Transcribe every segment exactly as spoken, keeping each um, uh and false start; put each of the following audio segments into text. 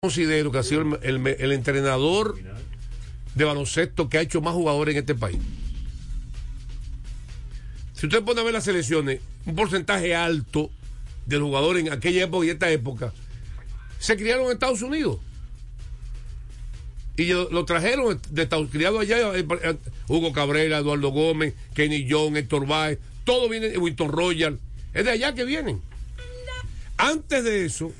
considero que ha sido el, el, el entrenador de baloncesto que ha hecho más jugadores en este país. Si usted pone a ver las selecciones, un porcentaje alto de los jugadores en aquella época y esta época se criaron en Estados Unidos y lo, lo trajeron de Estados Unidos, criados allá. Hugo Cabrera, Eduardo Gómez, Kenny John, Héctor Báez, todo viene, Winston Royal, es de allá que vienen. Antes de eso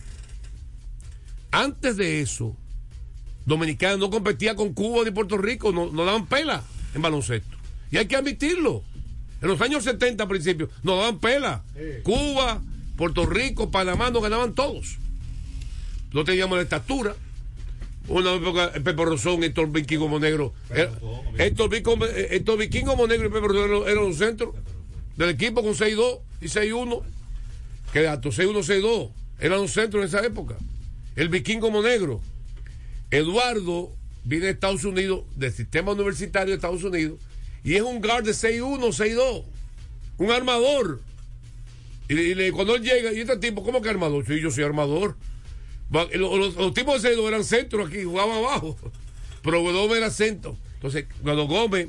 Antes de eso, Dominicana no competía con Cuba ni Puerto Rico, no, no daban pela en baloncesto. Y hay que admitirlo. En los años setenta, al principio, no daban pela. Sí. Cuba, Puerto Rico, Panamá, no ganaban todos. No teníamos la estatura. Una época, Pepe Rosón, Héctor Vikingo Monegro. Héctor Vikingo Monegro y Pepe Rosón eran los centros del equipo con seis dos y seis uno. ¿Qué dato? seis uno, seis dos. Eran los centros en esa época. El Vikingo Monegro. Eduardo viene de Estados Unidos, del sistema universitario de Estados Unidos, y es un guard de seis uno, seis dos, un armador. Y, y cuando él llega, y este tipo, ¿cómo que armador? Sí, yo soy armador. Los, los, los tipos de seis dos eran centro aquí, jugaban abajo, pero Gómez era centro. Entonces, cuando Gómez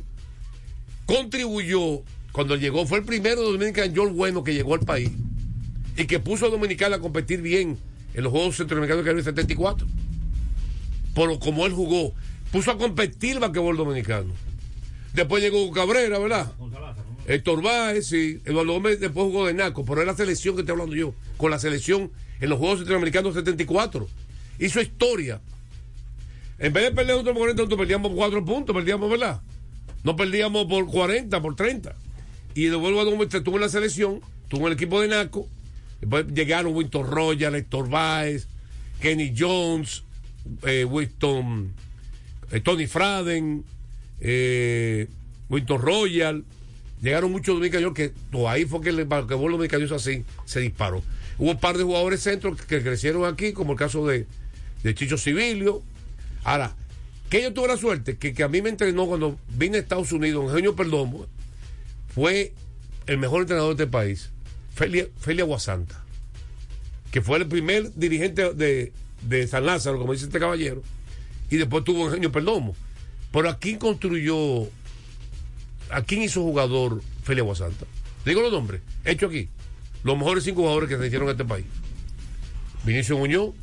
contribuyó, cuando llegó, fue el primero dominicano George bueno que llegó al país y que puso a Dominicana a competir bien en los Juegos Centroamericanos que había en setenta y cuatro. Por como él jugó, puso a competir el basquetbol dominicano. Después llegó Cabrera, ¿verdad? Héctor Báez, sí. Eduardo Gómez después jugó de Naco, pero es la selección que estoy hablando yo, con la selección en los Juegos Centroamericanos setenta y cuatro. Hizo historia. En vez de perder nosotros por cuarenta puntos, perdíamos por cuatro puntos, perdíamos, ¿verdad? No perdíamos por cuarenta, por treinta. Y Eduardo Gómez estuvo en la selección, estuvo en el equipo de Naco. Después llegaron Winston Royal, Héctor Báez, Kenny Jones, eh, Winston, eh, Tony Fraden, eh, Winston Royal. Llegaron muchos dominicanos que pues, ahí fue que el basquetbol dominicano así se disparó. Hubo un par de jugadores centros que, que crecieron aquí, como el caso de, de Chicho Civilio. Ahora, que yo tuve la suerte que, que a mí me entrenó cuando vine a Estados Unidos, Eugenio Perdomo, fue el mejor entrenador de este país. Feli, Feli Aguasanta, que fue el primer dirigente de, de San Lázaro, como dice este caballero, y después tuvo Eugenio Perdomo. Pero ¿a quién construyó, a quién hizo jugador Feli Aguasanta? Digo los nombres, hecho aquí, los mejores cinco jugadores que se hicieron en este país: Vinicio Muñoz,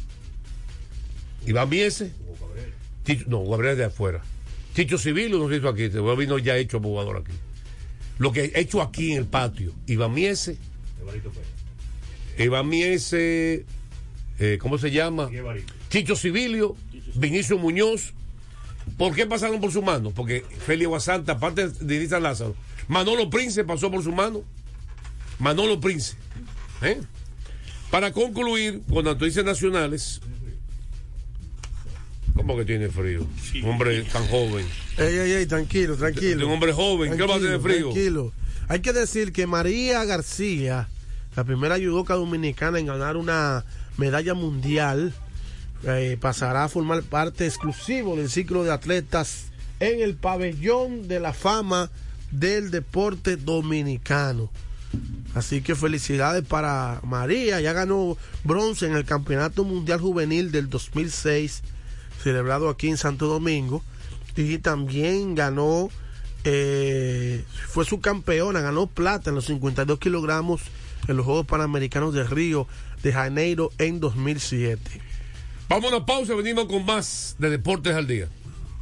Iván Miese, Chicho, no, Gabriel de afuera, Chicho Civilio no se hizo aquí, vino ya hecho jugador aquí. Lo que he hecho aquí en el patio, Iván Miese, Iván Miese, eh, ¿cómo se llama? Chicho Civilio, Vinicio Muñoz. ¿Por qué pasaron por su mano? Porque Feli Aguasanta, aparte de Irisa Lázaro, Manolo Prince pasó por su mano. Manolo Prince. ¿Eh? Para concluir, cuando tú dices nacionales, ¿cómo que tiene frío? Sí. Un hombre tan joven. Ey, ey, ey, tranquilo, tranquilo. Un hombre joven, tranquilo, ¿qué va a tener frío? Tranquilo. Hay que decir que María García, la primera judoka dominicana en ganar una medalla mundial, eh, pasará a formar parte exclusivo del ciclo de atletas en el pabellón de la fama del deporte dominicano. Así que felicidades para María. Ya ganó bronce en el Campeonato Mundial Juvenil del dos mil seis, celebrado aquí en Santo Domingo, y también ganó, eh, fue subcampeona, ganó plata en los cincuenta y dos kilogramos en los Juegos Panamericanos de Río de Janeiro en dos mil siete. Vamos a una pausa, venimos con más de Deportes al Día.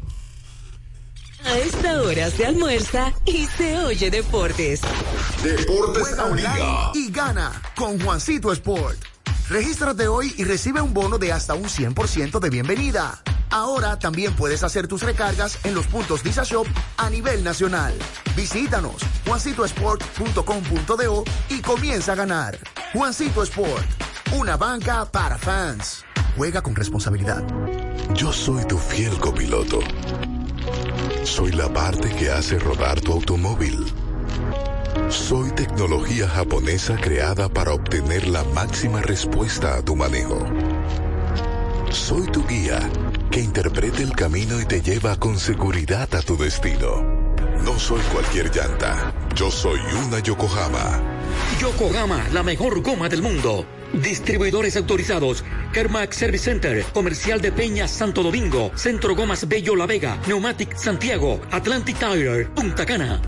A esta hora se almuerza y se oye deportes. Deportes al Día y gana con Juancito Sport. Regístrate hoy y recibe un bono de hasta un cien por ciento de bienvenida. Ahora también puedes hacer tus recargas en los puntos Visa Shop a nivel nacional. Visítanos, juancito sport punto com punto do y comienza a ganar. Juancito Sport, una banca para fans. Juega con responsabilidad. Yo soy tu fiel copiloto. Soy la parte que hace rodar tu automóvil. Soy tecnología japonesa creada para obtener la máxima respuesta a tu manejo. Soy tu guía que interpreta el camino y te lleva con seguridad a tu destino. No soy cualquier llanta, yo soy una Yokohama. Yokohama, la mejor goma del mundo. Distribuidores autorizados: Kermac Service Center, Comercial de Peña Santo Domingo, Centro Gomas Bello La Vega, Pneumatic Santiago, Atlantic Tire, Punta Cana.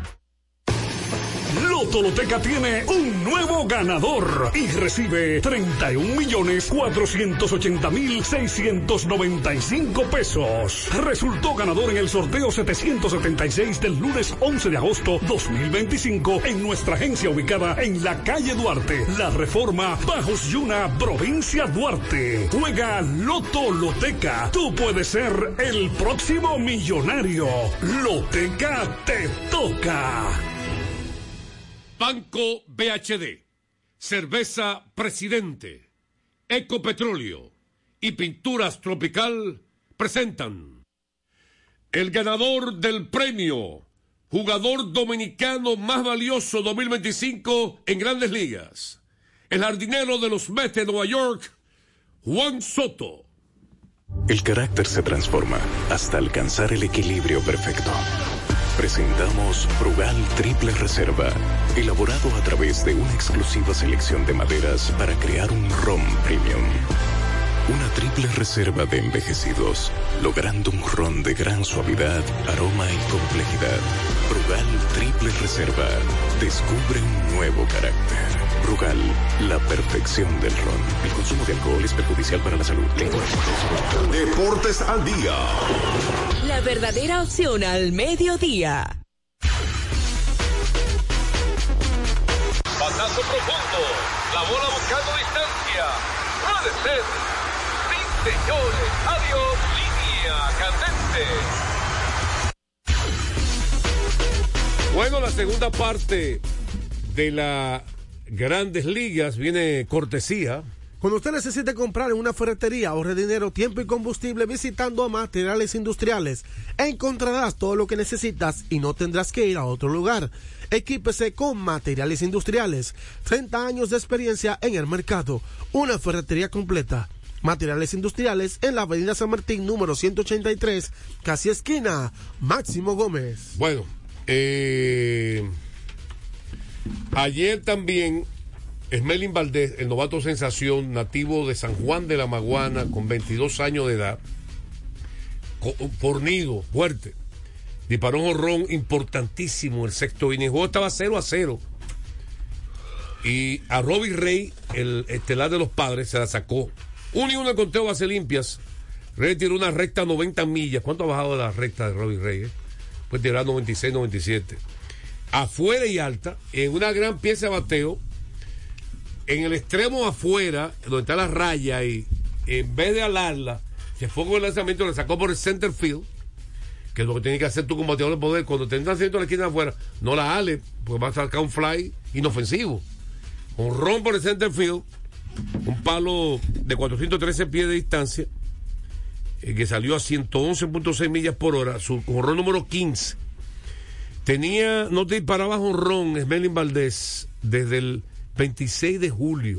Loto Loteca tiene un nuevo ganador y recibe treinta y un millones cuatrocientos ochenta mil seiscientos noventa y cinco pesos. Resultó ganador en el sorteo setecientos setenta y seis del lunes once de agosto dos mil veinticinco en nuestra agencia ubicada en la calle Duarte, La Reforma, Bajos Yuna, provincia Duarte. Juega Loto Loteca. Tú puedes ser el próximo millonario. Loteca te toca. Banco B H D, Cerveza Presidente, Ecopetróleo y Pinturas Tropical presentan el ganador del premio Jugador Dominicano Más Valioso dos mil veinticinco en Grandes Ligas, el jardinero de los Mets de Nueva York, Juan Soto. El carácter se transforma hasta alcanzar el equilibrio perfecto. Presentamos Brugal Triple Reserva, elaborado a través de una exclusiva selección de maderas para crear un ron premium. Una triple reserva de envejecidos, logrando un ron de gran suavidad, aroma y complejidad. Brugal Triple Reserva, descubre un nuevo carácter. Brugal, la perfección del ron. El consumo de alcohol es perjudicial para la salud. Deportes al día. La verdadera opción al mediodía. Batazo profundo. La bola buscando distancia. Puede ser. Sí, señores. Adiós. Línea candente. Bueno, la segunda parte de las Grandes Ligas viene cortesía. Cuando usted necesite comprar en una ferretería, ahorre dinero, tiempo y combustible visitando a Materiales Industriales. Encontrarás todo lo que necesitas y no tendrás que ir a otro lugar. Equípese con Materiales Industriales. treinta años de experiencia en el mercado. Una ferretería completa. Materiales Industriales en la avenida San Martín, número ciento ochenta y tres, casi esquina Máximo Gómez. Bueno, eh, ayer también Esmelín Valdés, el novato sensación, nativo de San Juan de la Maguana, con veintidós años de edad, fornido, fuerte, disparó un jonrón importantísimo el sexto inning. El juego estaba cero a cero. Y a Robbie Ray, el estelar de los Padres, se la sacó. Uno y uno de conteo base limpias. Ray tiró una recta noventa millas. ¿Cuánto ha bajado la recta de Robbie Ray? Eh? Puede tirar noventa y seis, noventa y siete. Afuera y alta, en una gran pieza de bateo. En el extremo afuera, donde está la raya, y en vez de alarla, se fue con el lanzamiento, le sacó por el center field, que es lo que tienes que hacer tú como bateador de poder. Cuando te estás haciendo la esquina de afuera, no la ale, porque vas a sacar un fly inofensivo. Un ron por el center field, un palo de cuatrocientos trece pies de distancia, eh, que salió a ciento once punto seis millas por hora, su jonrón número quince. Tenía, no te disparaba jonrón Esmelín Valdés desde el veintiséis de julio.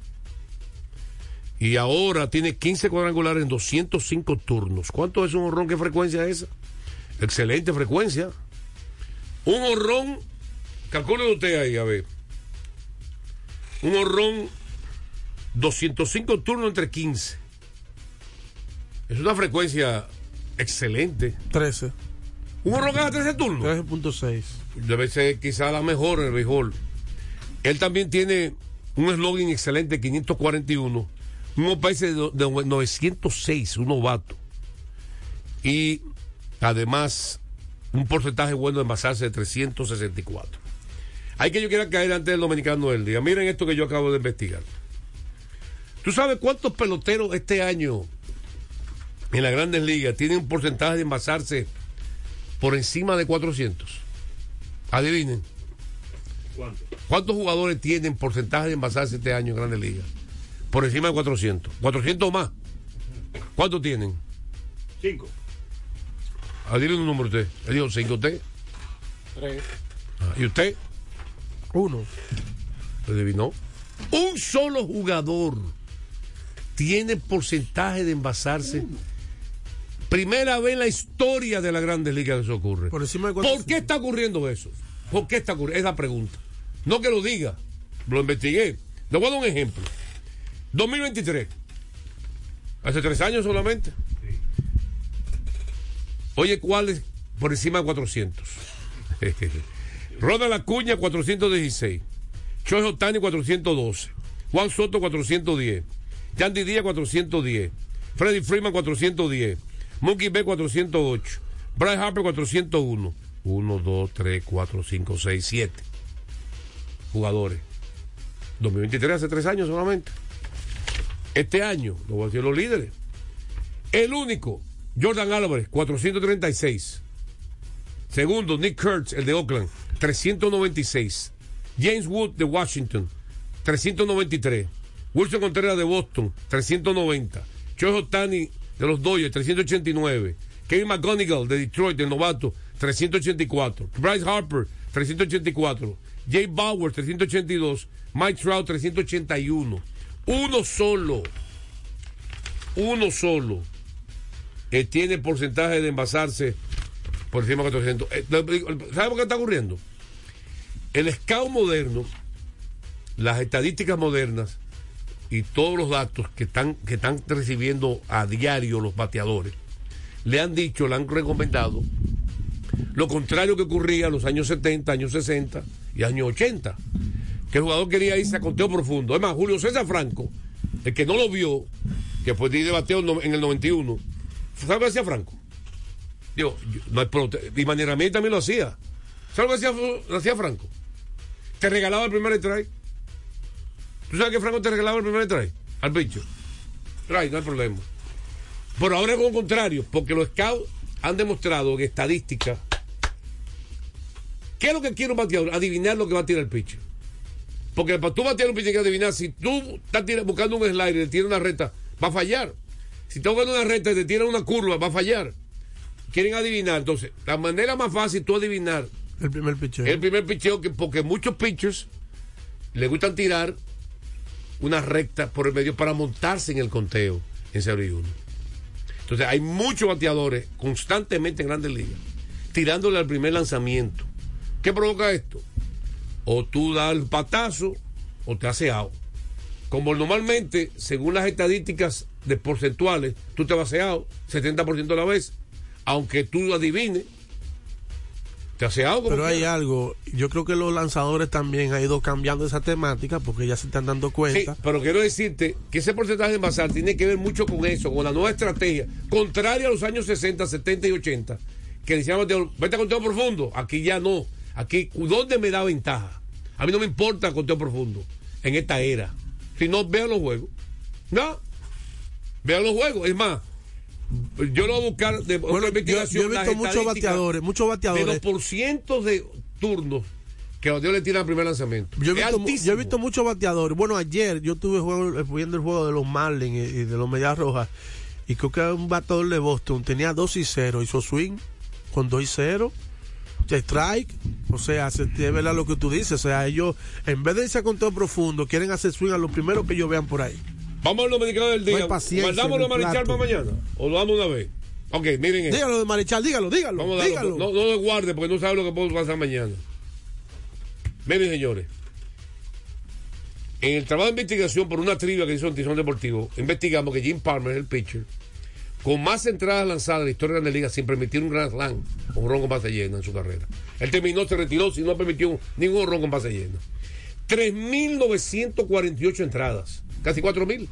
Y ahora tiene quince cuadrangulares en doscientos cinco turnos. ¿Cuánto es un jonrón? ¿Qué frecuencia es esa? Excelente frecuencia. Un jonrón, calcule usted ahí, a ver. Un jonrón, doscientos cinco turnos entre quince. Es una frecuencia excelente. trece. ¿Un jonrón cada trece turnos? trece punto seis. Debe ser quizá la mejor en el béisbol. Él también tiene un eslogan excelente, quinientos cuarenta y uno. Un O P S de, de novecientos seis, un novato. Y además, un porcentaje bueno de envasarse de trescientos sesenta y cuatro. Hay que yo quiera caer antes del dominicano del día. Miren esto que yo acabo de investigar. ¿Tú sabes cuántos peloteros este año en las Grandes Ligas tienen un porcentaje de envasarse por encima de cuatrocientos? Adivinen. ¿Cuánto? ¿Cuántos jugadores tienen porcentaje de envasarse este año en Grandes Ligas? Por encima de cuatrocientos. ¿cuatrocientos o más? ¿Cuántos tienen? Cinco. Adivinen un número usted. ¿Le digo cinco usted? Tres. Ah, ¿y usted? Uno. ¿Adivinó? Un solo jugador tiene porcentaje de envasarse. Uno. Primera vez en la historia de la Grandes Ligas que eso ocurre. Por encima de ¿Por qué está ocurriendo eso? ¿Por qué está ocurriendo? Es la pregunta. No que lo diga, lo investigué. Le voy a dar un ejemplo. dos mil veintitrés. Hace tres años solamente. Sí. Oye, ¿cuál es por encima de cuatrocientos? Ronald Acuña, cuatrocientos dieciséis. Shohei Ohtani, cuatrocientos doce. Juan Soto, cuatrocientos diez. Yandy Díaz, cuatrocientos diez. Freddie Freeman, cuatrocientos diez. Mookie Betts, cuatrocientos ocho. Bryce Harper, cuatrocientos uno. uno, dos, tres, cuatro, cinco, seis, siete jugadores. dos mil veintitrés, hace tres años solamente. Este año, lo voy a decir los líderes. El único, Jordan Álvarez, cuatrocientos treinta y seis. Segundo, Nick Kurtz, el de Oakland, trescientos noventa y seis. James Wood, de Washington, trescientos noventa y tres. Wilson Contreras, de Boston, trescientos noventa. Shohei Ohtani, de los Dodgers, trescientos ochenta y nueve. Kevin McGonigal, de Detroit, el novato, trescientos ochenta y cuatro. Bryce Harper, trescientos ochenta y cuatro. Jay Bauer, trescientos ochenta y dos. Mike Trout, trescientos ochenta y uno. Uno solo, uno solo, eh, tiene porcentaje de envasarse por encima de cuatrocientos. Eh, ¿Sabe por qué está ocurriendo? El scout moderno, las estadísticas modernas y todos los datos que están, que están recibiendo a diario los bateadores, le han dicho, le han recomendado lo contrario que ocurría en los años setenta, años sesenta y años ochenta, que el jugador quería irse a conteo profundo. Es más, Julio César Franco, el que no lo vio, que fue de bateo en el noventa y uno, ¿sabe lo que hacía Franco? Digo, no hay prote- y Manieramiento también lo hacía. ¿Sabe lo que hacía, lo hacía Franco? Te regalaba el primer strike. ¿Tú sabes que Franco te regalaba el primer strike? Al bicho. Right, no hay problema. Pero ahora es lo contrario, porque los scouts han demostrado en estadística ¿qué es lo que quiere un bateador? Adivinar lo que va a tirar el pitcher. Porque para tú batear un pitcher hay que adivinar. Si tú estás tira, buscando un slider y te tira una recta, va a fallar. Si estás buscando una recta y te tira una curva, va a fallar. Quieren adivinar. Entonces, la manera más fácil tú adivinar el primer pitcher. El primer pitcheo, que porque muchos pitchers les gustan tirar una recta por el medio para montarse en el conteo en cero y uno. Entonces, hay muchos bateadores constantemente en Grandes Ligas tirándole al primer lanzamiento. ¿Qué provoca esto? O tú das el patazo o te hace out. Como normalmente, según las estadísticas de porcentuales, tú te vas a out setenta por ciento de la vez. Aunque tú adivines, te hace out. Pero hay algo, yo creo que los lanzadores también han ido cambiando esa temática porque ya se están dando cuenta. Sí, pero quiero decirte que ese porcentaje de envasar tiene que ver mucho con eso, con la nueva estrategia, contraria a los años sesenta, setenta y ochenta, que decíamos, vete a conteo profundo. Aquí ya no. Aquí, ¿dónde me da ventaja? A mí no me importa el conteo profundo en esta era. Si no, vean los juegos. No, vean los juegos. Es más, yo lo voy a buscar de bueno, otra investigación. Yo, yo he visto muchos bateadores, muchos bateadores. De los porcientos de turnos que los le tiran al primer lanzamiento. Yo he, visto, yo he visto muchos bateadores. Bueno, ayer yo estuve juego, viendo el juego de los Marlins y, y de los Medias Rojas. Y creo que un bateador de Boston tenía dos y cero. Hizo swing con dos y cero. Strike, o sea, es verdad lo que tú dices, o sea, ellos en vez de irse a conteo profundo quieren hacer swing a los primeros que ellos vean por ahí. Vamos a los medicados del día. ¿Guardamos lo de Marichal para mañana? ¿O lo damos una vez? Ok, miren esto. Dígalo de Marichal, dígalo, dígalo. Vamos a dígalo. No, no lo guarde porque no sabe lo que puede pasar mañana. Miren, señores. En el trabajo de investigación por una trivia que hizo en Tizón Deportivo, investigamos que Jim Palmer, el pitcher, con más entradas lanzadas en la historia de la Liga sin permitir un Grand Slam o un ron con base llena en su carrera. Él terminó, se retiró sin no permitió ningún ron con base llena. tres mil novecientas cuarenta y ocho entradas, casi cuatro mil.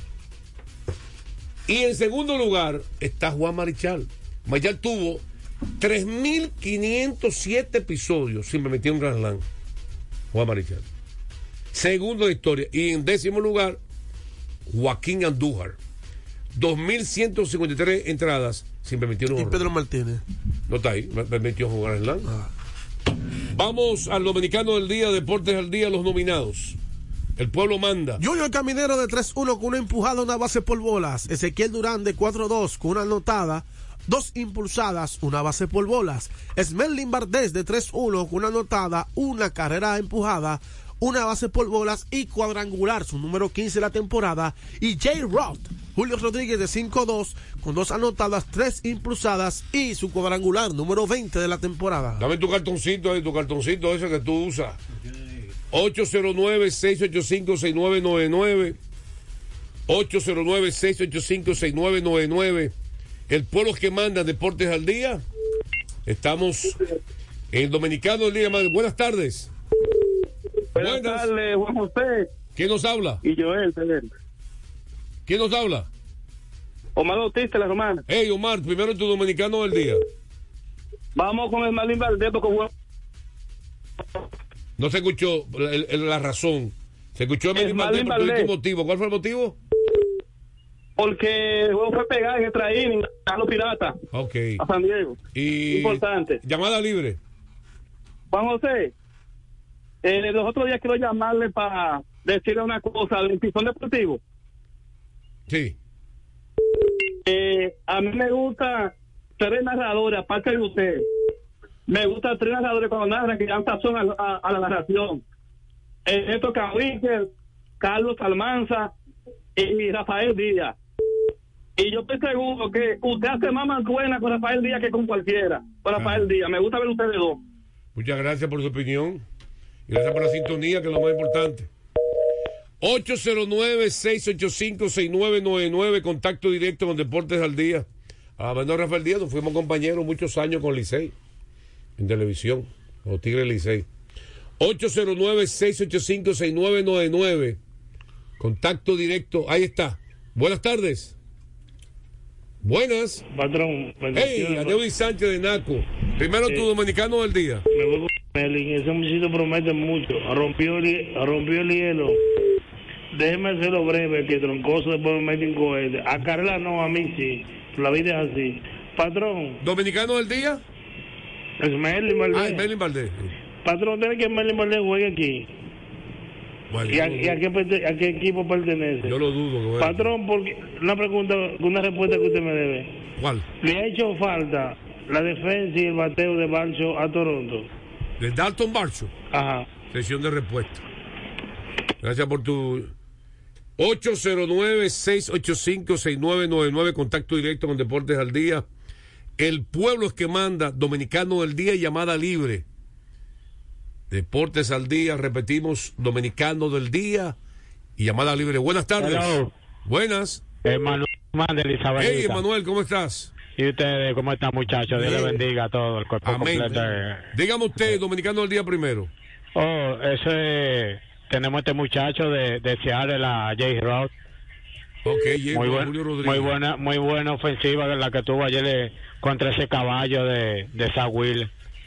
Y en segundo lugar está Juan Marichal. Marichal tuvo tres mil quinientos siete episodios sin permitir un Grand Slam. Juan Marichal. Segundo de historia. Y en décimo lugar, Joaquín Andújar. dos mil ciento cincuenta y tres entradas sin permitir un ¿Y horror. Pedro Martínez? No está ahí, me permitió jugar en Slam. Ah. Vamos al Dominicano del Día, Deportes al Día, los nominados. El pueblo manda. Junior Caminero de tres uno con una empujada, una base por bolas. Ezequiel Durán de cuatro dos con una anotada, dos impulsadas, una base por bolas. Esmerlin Valdés de tres uno con una anotada, una carrera empujada, una base por bolas y cuadrangular, su número quince de la temporada. Y Jay Roth, Julio Rodríguez de cinco dos con dos anotadas, tres impulsadas y su cuadrangular número veinte de la temporada. Dame tu cartoncito ahí, tu cartoncito ese que tú usas. ocho cero nueve, seis ocho cinco, seis nueve nueve nueve. ocho cero nueve, seis ocho cinco, seis nueve nueve nueve. El pueblo que manda Deportes al Día. Estamos en Dominicano del Día. Buenas tardes. Buenas, Buenas tardes, Juan José. ¿Quién nos habla? Y Joel, Joel. ¿Quién nos habla? Omar Bautista, la romana. Hey, Omar, primero tu Dominicano del Día. Vamos con el Marlín Valdés porque jugó. No se escuchó el, el, la razón. Se escuchó el, el Marlín Valdés por tu motivo. ¿Cuál fue el motivo? Porque el juego fue pegado en extra inning a los Piratas. Ok. A San Diego. Y importante. Llamada libre. Juan José, eh, los otros días quiero llamarle para decirle una cosa del Pizón Deportivo. Sí. Eh, a mí me gusta tres narradores, aparte de usted. Me gusta tres narradores cuando narran que dan sazón a, a, a la narración. Ernesto Cabrique, Carlos Almanza y Rafael Díaz. Y yo estoy seguro que usted hace más mancuerna con Rafael Díaz que con cualquiera. Con Rafael Díaz. Me gusta ver ustedes dos. Muchas gracias por su opinión. Y gracias por la sintonía, que es lo más importante. ocho cero nueve, seis ocho cinco, seis nueve nueve nueve. Contacto directo con Deportes al Día. A Manuel Rafael Díaz, nos fuimos compañeros muchos años con Licey. En televisión. Con Tigres Licey. ocho cero nueve, seis ocho cinco, seis nueve nueve nueve. Contacto directo. Ahí está. Buenas tardes. Buenas. Patrón. Hey, Aneudi Sánchez de Naco. Primero eh, tu Dominicano del Día. Me voy con Melin. Ese muchachito promete mucho. Rompió el, rompió el hielo. Déjeme hacerlo breve, que Troncoso después me mete en cohete. A Carla no, a mí sí. La vida es así. Patrón. ¿Dominicano del Día? Es Melin Valdés. Ah, es Melin Valdés. Patrón, tiene que Melin Valdés juegue aquí. Bueno, ¿Y, a, ¿Y a, qué, a qué equipo pertenece? Yo lo dudo. Bueno. Patrón, porque una pregunta, una respuesta que usted me debe. ¿Cuál? ¿Le ha hecho falta la defensa y el bateo de Barcho a Toronto? ¿De Dalton Barcho? Ajá. Sesión de respuesta. Gracias por tu... ocho cero nueve, seis ocho cinco, seis nueve nueve nueve. Contacto directo con Deportes al Día. El pueblo es que manda. Dominicano del Día y llamada libre. Deportes al Día, repetimos, Dominicano del Día y llamada libre. Buenas tardes. Hello. Buenas. Emanuel de Elizabeth. Hey, Emanuel, ¿cómo estás? ¿Y ustedes cómo están, muchachos? Dios les bendiga a todo el cuerpo Amén. completo. Dígame usted, Dominicano del Día primero. Oh, ese, tenemos este muchacho de, de Seattle, la J. Roth. Ok, muy, buen, Julio Rodríguez. muy buena, muy buena ofensiva la que tuvo ayer eh, contra ese caballo de, de Zach Wheeler.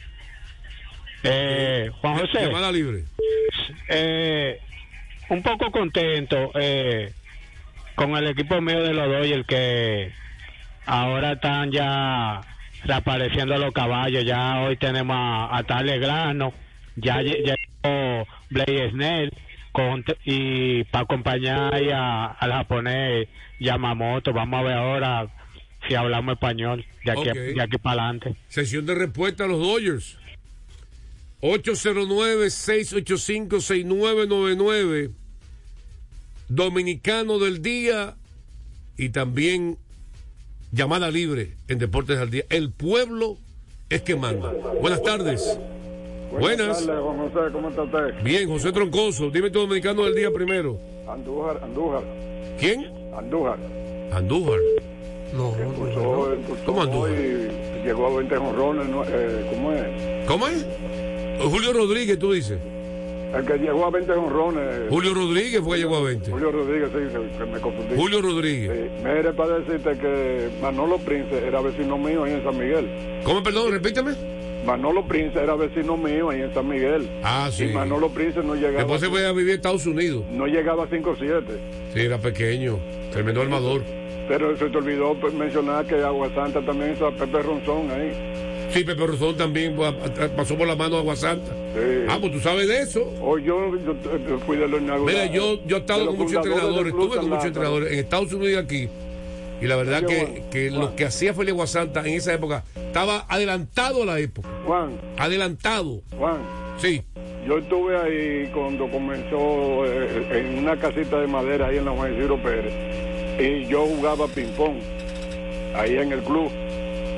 Eh, Juan José, llamada libre. Eh, un poco contento eh, con el equipo mío de los Dodgers, que ahora están ya reapareciendo los caballos. Ya hoy tenemos a, a Tale Grano, ya llegó Blake Snell con, y para acompañar a, al japonés Yamamoto. Vamos a ver ahora si hablamos español de aquí, okay. de aquí para adelante. Sesión de respuesta a los Dodgers. ocho cero nueve, seis ocho cinco, seis nueve nueve nueve. Dominicano del Día y también llamada libre en Deportes al Día. El pueblo es que manda. Buenas tardes. Buenas. Buenas tardes, Juan José, ¿cómo está usted? Bien, José Troncoso. Dime tu Dominicano del Día primero. Andújar, Andújar. ¿Quién? Andújar. Andújar. No, no, no. ¿Cómo Andújar? Llegó a veinte jonrones, eh, ¿cómo es? ¿Cómo es? Julio Rodríguez, tú dices. El que llegó a veinte jonrones. Julio Rodríguez fue que llegó a veinte. Julio Rodríguez, sí, que, que me confundí. Julio Rodríguez. Sí. Mire, para decirte que Manolo Prince era vecino mío ahí en San Miguel. ¿Cómo, perdón? Repítame. Manolo Prince era vecino mío ahí en San Miguel. Ah, sí. Y Manolo Prince no llegaba. Después se fue a vivir a Estados Unidos. No llegaba a cinco siete. Sí, era pequeño. Terminó armador. Pero se te olvidó mencionar que Agua Santa también hizo a Pepe Ronzón ahí. Sí, Pepe Ronzón también pasó por la mano de Agua Santa. Sí. Ah, pues tú sabes de eso. O yo, yo, yo fui de los inaugurales. Mira, yo, yo he estado con muchos entrenadores, estuve con muchos entrenadores en Estados Unidos y aquí. Y la verdad que, Juan, que Juan. lo que hacía Félix Agua Santa en esa época estaba adelantado a la época. Juan. Adelantado. Juan. Sí. Yo estuve ahí cuando comenzó eh, en una casita de madera ahí en la Juan Isidro Pérez. Y yo jugaba ping-pong ahí en el club.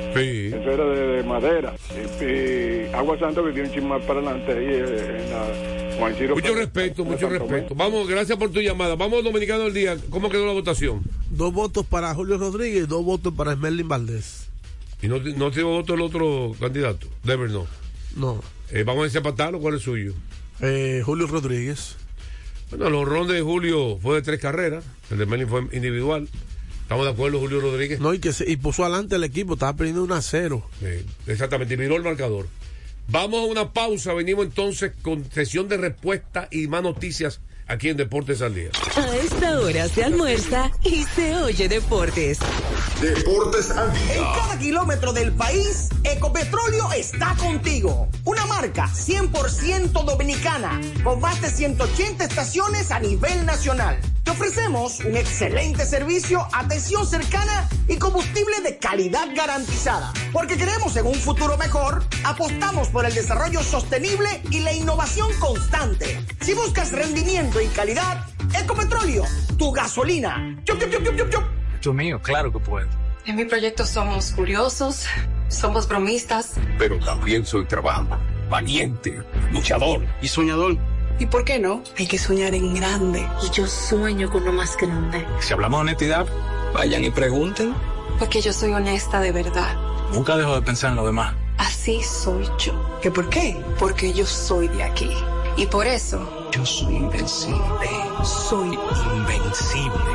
Sí. Eso era de, de madera. Y, y Agua Santa vivió un chisme más para adelante ahí en la Juan Ciro. Mucho respeto, mucho respeto. Vamos, gracias por tu llamada. Vamos, Dominicano del Día. ¿Cómo quedó la votación? Dos votos para Julio Rodríguez y dos votos para Esmerlin Valdés. ¿Y no, no te votó el otro candidato? Deber no. No. Eh, vamos a desempatarlo. ¿Cuál es suyo? Eh, Julio Rodríguez. Bueno, el honrón de Julio fue de tres carreras. El de Esmerlin fue individual. ¿Estamos de acuerdo, Julio Rodríguez? No, y que se, y puso adelante el equipo, estaba perdiendo uno a cero. Eh, exactamente, y miró el marcador. Vamos a una pausa, venimos entonces con sesión de respuesta y más noticias aquí en Deportes al Día. A esta hora se almuerza y se oye Deportes. Deportes al Día. En cada kilómetro del país, Ecopetróleo está contigo. Una marca cien por ciento dominicana, con más de ciento ochenta estaciones a nivel nacional. Te ofrecemos un excelente servicio, atención cercana y combustible de calidad garantizada. Porque creemos en un futuro mejor, apostamos por el desarrollo sostenible y la innovación constante. Si buscas rendimiento y calidad, Ecopetróleo, tu gasolina. Yup, yup, yup, yup, yup, yup. Dios mío, claro que puedo. En mi proyecto somos curiosos, somos bromistas. Pero también soy trabajo, valiente, luchador y soñador. ¿Y por qué no? Hay que soñar en grande. Y yo sueño con lo más grande. Si hablamos de honestidad, vayan y pregunten. Porque yo soy honesta de verdad. Nunca dejo de pensar en lo demás. Así soy yo. ¿Qué por qué? Porque yo soy de aquí. Y por eso... yo soy invencible. Soy invencible.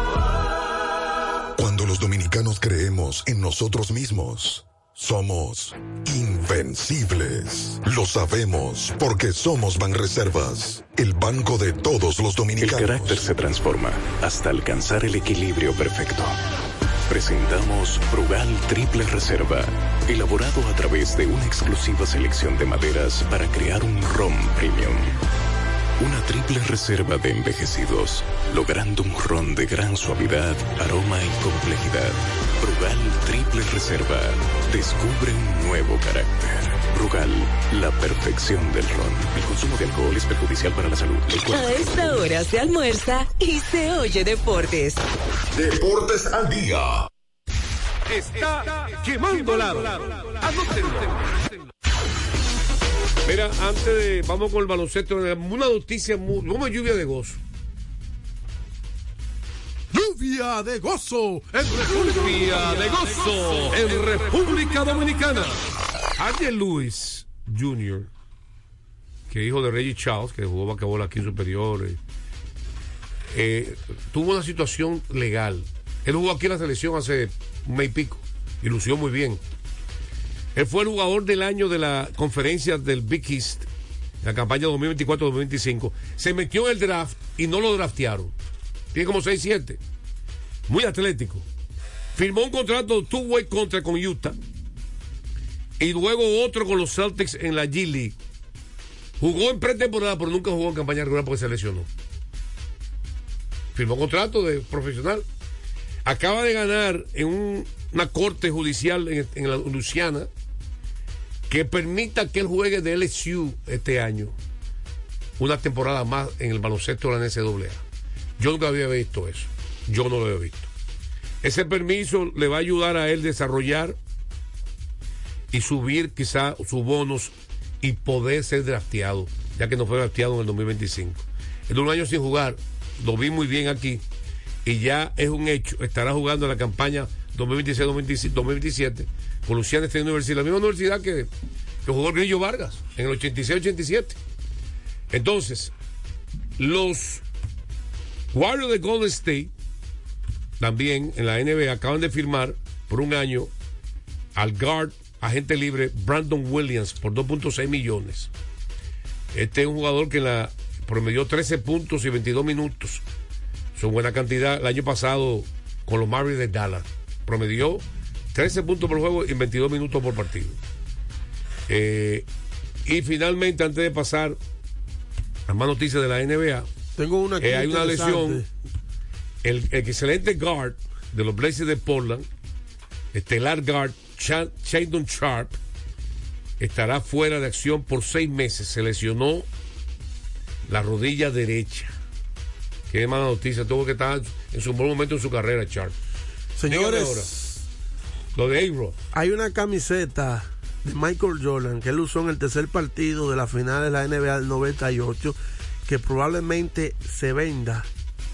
Cuando los dominicanos creemos en nosotros mismos, somos invencibles. Lo sabemos porque somos Banreservas, el banco de todos los dominicanos. El carácter se transforma hasta alcanzar el equilibrio perfecto. Presentamos Brugal Triple Reserva, elaborado a través de una exclusiva selección de maderas para crear un ron premium. Una triple reserva de envejecidos, logrando un ron de gran suavidad, aroma y complejidad. Brugal Triple Reserva. Descubre un nuevo carácter. Brugal, la perfección del ron. El consumo de alcohol es perjudicial para la salud. A esta hora se almuerza y se oye Deportes. Deportes al Día. Está quemando lado. Mira, antes de... vamos con el baloncesto. Una noticia muy... como lluvia de gozo. Lluvia de gozo en República Lluvia de gozo en República Dominicana. Angel Lewis junior, que hijo de Reggie Charles, que jugó basquetbol aquí en superiores, eh, tuvo una situación legal. Él jugó aquí en la selección hace un mes y pico y lució muy bien. Él fue el jugador del año de la conferencia del Big East, la campaña dos mil veinticuatro dos mil veinticinco. Se metió en el draft y no lo draftearon. Tiene como seis siete. Muy atlético. Firmó un contrato two-way contract con Utah. Y luego otro con los Celtics en la G League. Jugó en pretemporada, pero nunca jugó en campaña regular porque se lesionó. Firmó contrato de profesional. Acaba de ganar en un, una corte judicial en, en la Luisiana que permita que él juegue de L S U este año una temporada más en el baloncesto de la N C A A. Yo nunca había visto eso. Yo no lo había visto. Ese permiso le va a ayudar a él desarrollar y subir quizá sus bonos y poder ser drafteado, ya que no fue drafteado en el dos mil veinticinco. En un año sin jugar, lo vi muy bien aquí y ya es un hecho. Estará jugando en la campaña dos mil veintiséis dos mil veintisiete con Luciana State University, la misma universidad que, que jugó el Grillo Vargas en el ochenta y seis ochenta y siete. Entonces, los Warriors de Golden State también en la N B A acaban de firmar por un año al guard agente libre Brandon Williams por dos punto seis millones. Este es un jugador que en la promedió trece puntos y veintidós minutos. Son buena cantidad. El año pasado con los Mavericks de Dallas promedió trece puntos por juego y veintidós minutos por partido. Eh, y finalmente, antes de pasar a más noticias de la N B A, tengo una eh, hay una lesión. El, el excelente guard de los Blazers de Portland, estelar guard Shadon Sharp, estará fuera de acción por seis meses. Se lesionó la rodilla derecha. Qué mala noticia. Tuvo que estar en su buen momento en su carrera, Sharp. Señores, Lo de A-Rod. Hay una camiseta de Michael Jordan que él usó en el tercer partido de la final de la N B A del noventa y ocho que probablemente se venda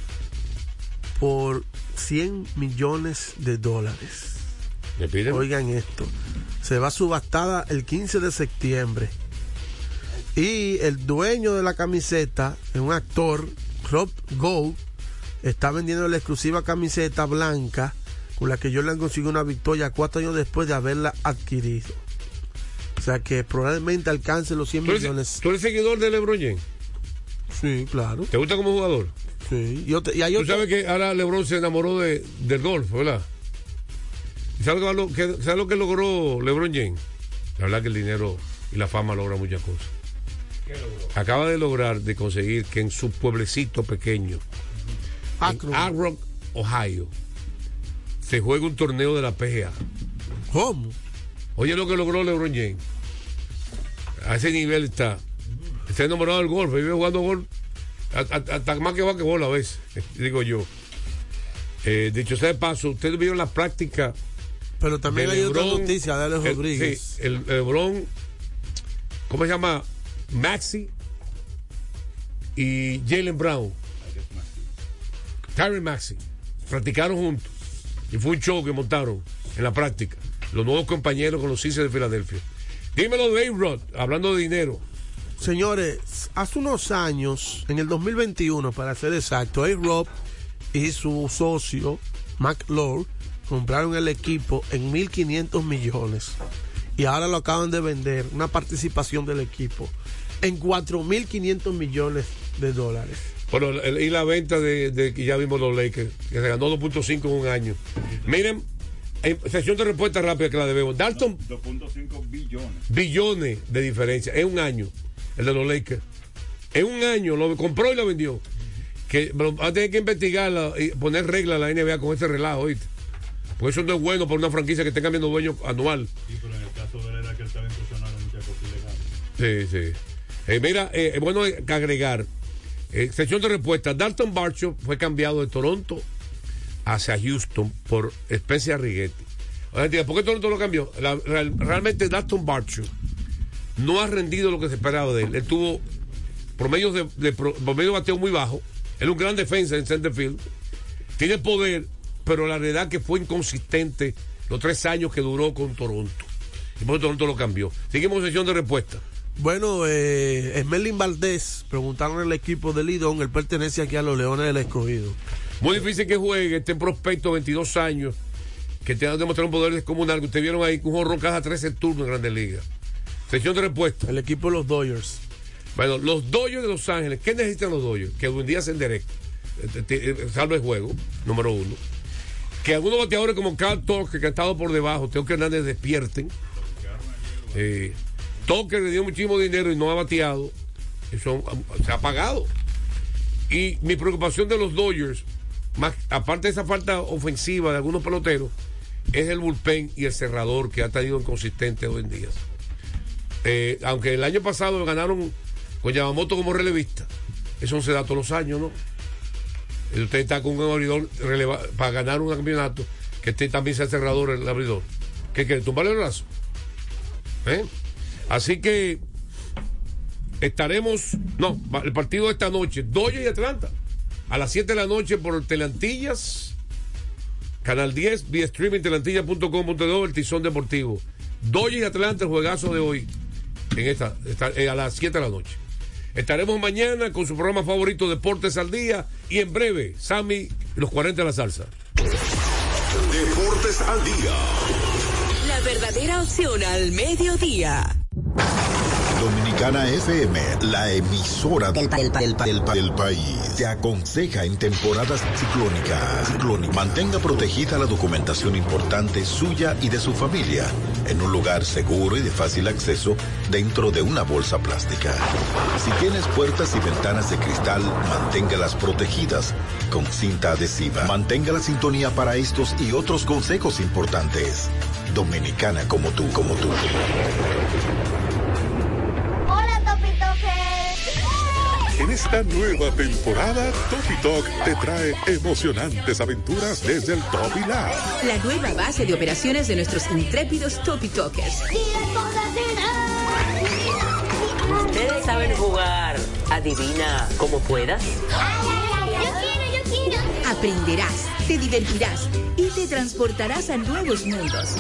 por cien millones de dólares. ¿Le piden? Oigan esto, se va subastada el quince de septiembre y el dueño de la camiseta, un actor, Rob Gold, está vendiendo la exclusiva camiseta blanca con la que Jordan consiguió una victoria cuatro años después de haberla adquirido. O sea que probablemente alcance los cien ¿Tú eres, millones. ¿Tú eres seguidor de LeBron James? Sí, claro. ¿Te gusta como jugador? Sí. Y, otro, y hay Tú otro... sabes que ahora LeBron se enamoró de, del golf, ¿verdad? ¿Sabes lo que, ¿Sabes lo que logró LeBron James? La verdad que el dinero y la fama logra muchas cosas. ¿Qué logró? Acaba de lograr de conseguir que en su pueblecito pequeño, Akron, en Akron, Ohio, se juegue un torneo de la P G A. ¿Cómo? Oye lo que logró LeBron James. A ese nivel está. Está enamorado del golf. Vive jugando golf hasta más que va que bola a veces, digo yo. Eh, dicho sea de paso, ustedes vieron la práctica. Pero también hay otra noticia de Alex Rodríguez. Sí, el LeBron, ¿cómo se llama? Maxi y Jaylen Brown. Tyron Maxi. Practicaron juntos. Y fue un show que montaron en la práctica. Los nuevos compañeros con los Sixers de Filadelfia. Dímelo de A-Rod, hablando de dinero. Señores, hace unos años, en el dos mil veintiuno, para ser exacto, A-Rod y su socio, McLure, compraron el equipo en mil quinientos millones. Y ahora lo acaban de vender, una participación del equipo, en cuatro mil quinientos millones de dólares. Bueno, y la venta de, de que ya vimos los Lakers, que se ganó dos punto cinco en un año. Miren, en sesión de respuesta rápida que la debemos. Dalton. dos punto cinco billones. Billones de diferencia. En un año, el de los Lakers. En un año lo compró y lo vendió. Que va a tener que investigarla y poner reglas a la N B A con ese relajo, ¿oíste? Porque eso no es bueno para una franquicia que esté cambiando dueño anual. Sí, pero en el caso de él era que él estaba incursionando en muchas cosas ilegales. Sí, sí. Eh, mira, eh, es bueno agregar. Eh, sección de respuesta. Dalton Barcho fue cambiado de Toronto hacia Houston por Spencer Arrighetti. Oye, ¿por qué Toronto lo cambió? La, real, realmente Dalton Barcho no ha rendido lo que se esperaba de él. Él tuvo promedios de, de promedio de bateo muy bajo. Él es un gran defensa en center field. Tiene poder, pero la realidad es que fue inconsistente los tres años que duró con Toronto. Y por eso Toronto lo cambió. Seguimos en sesión de respuesta. Bueno, eh, Esmerlin Valdés, preguntaron al equipo de Lidón, él pertenece aquí a los Leones del Escogido. Muy difícil que juegue este prospecto, veintidós años, que te ha demostrado un poder descomunal. Que ustedes vieron ahí, un jorrón cada trece turnos en Grandes Ligas. Sección de respuesta. El equipo de los Dodgers. Bueno, los Dodgers de Los Ángeles, ¿qué necesitan los Dodgers? Que un día se enderece, salve el juego, número uno. Que algunos bateadores como Carl Tucker, que ha estado por debajo, Teo Hernández, despierten. Eh, Tucker le dio muchísimo dinero y no ha bateado. Eso se ha pagado. Y mi preocupación de los Dodgers, más, aparte de esa falta ofensiva de algunos peloteros, es el bullpen y el cerrador que ha tenido inconsistente hoy en día. Eh, aunque el año pasado ganaron con Yamamoto como relevista, eso no se da todos los años, ¿no? Y usted está con un abridor releva, para ganar un campeonato, que esté también sea cerrador el abridor. ¿Qué quiere? ¿Tumbarle el brazo? ¿Eh? Así que estaremos, no, el partido de esta noche, Dodgers y Atlanta, a las siete de la noche por Telantillas, Canal diez, vía streaming, telantillas punto com punto do, el Tizón Deportivo. Dodgers y Atlanta, el juegazo de hoy, en esta, esta eh, a las siete de la noche. Estaremos mañana con su programa favorito, Deportes al Día, y en breve, Sammy y los cuarenta de la salsa. Deportes al Día. La verdadera opción al mediodía. Dominicana F M, la emisora del, del, del, del, del país, te aconseja en temporadas ciclónicas. Ciclónica. Mantenga protegida la documentación importante suya y de su familia en un lugar seguro y de fácil acceso dentro de una bolsa plástica. Si tienes puertas y ventanas de cristal, manténgalas protegidas con cinta adhesiva. Mantenga la sintonía para estos y otros consejos importantes. Dominicana como tú, como tú. En esta nueva temporada, Topi Talk te trae emocionantes aventuras desde el Topi Lab. La nueva base de operaciones de nuestros intrépidos Topi Talkers. Ustedes saben jugar. Adivina como puedas. Yo quiero, yo quiero. Aprenderás, te divertirás y te transportarás a nuevos mundos.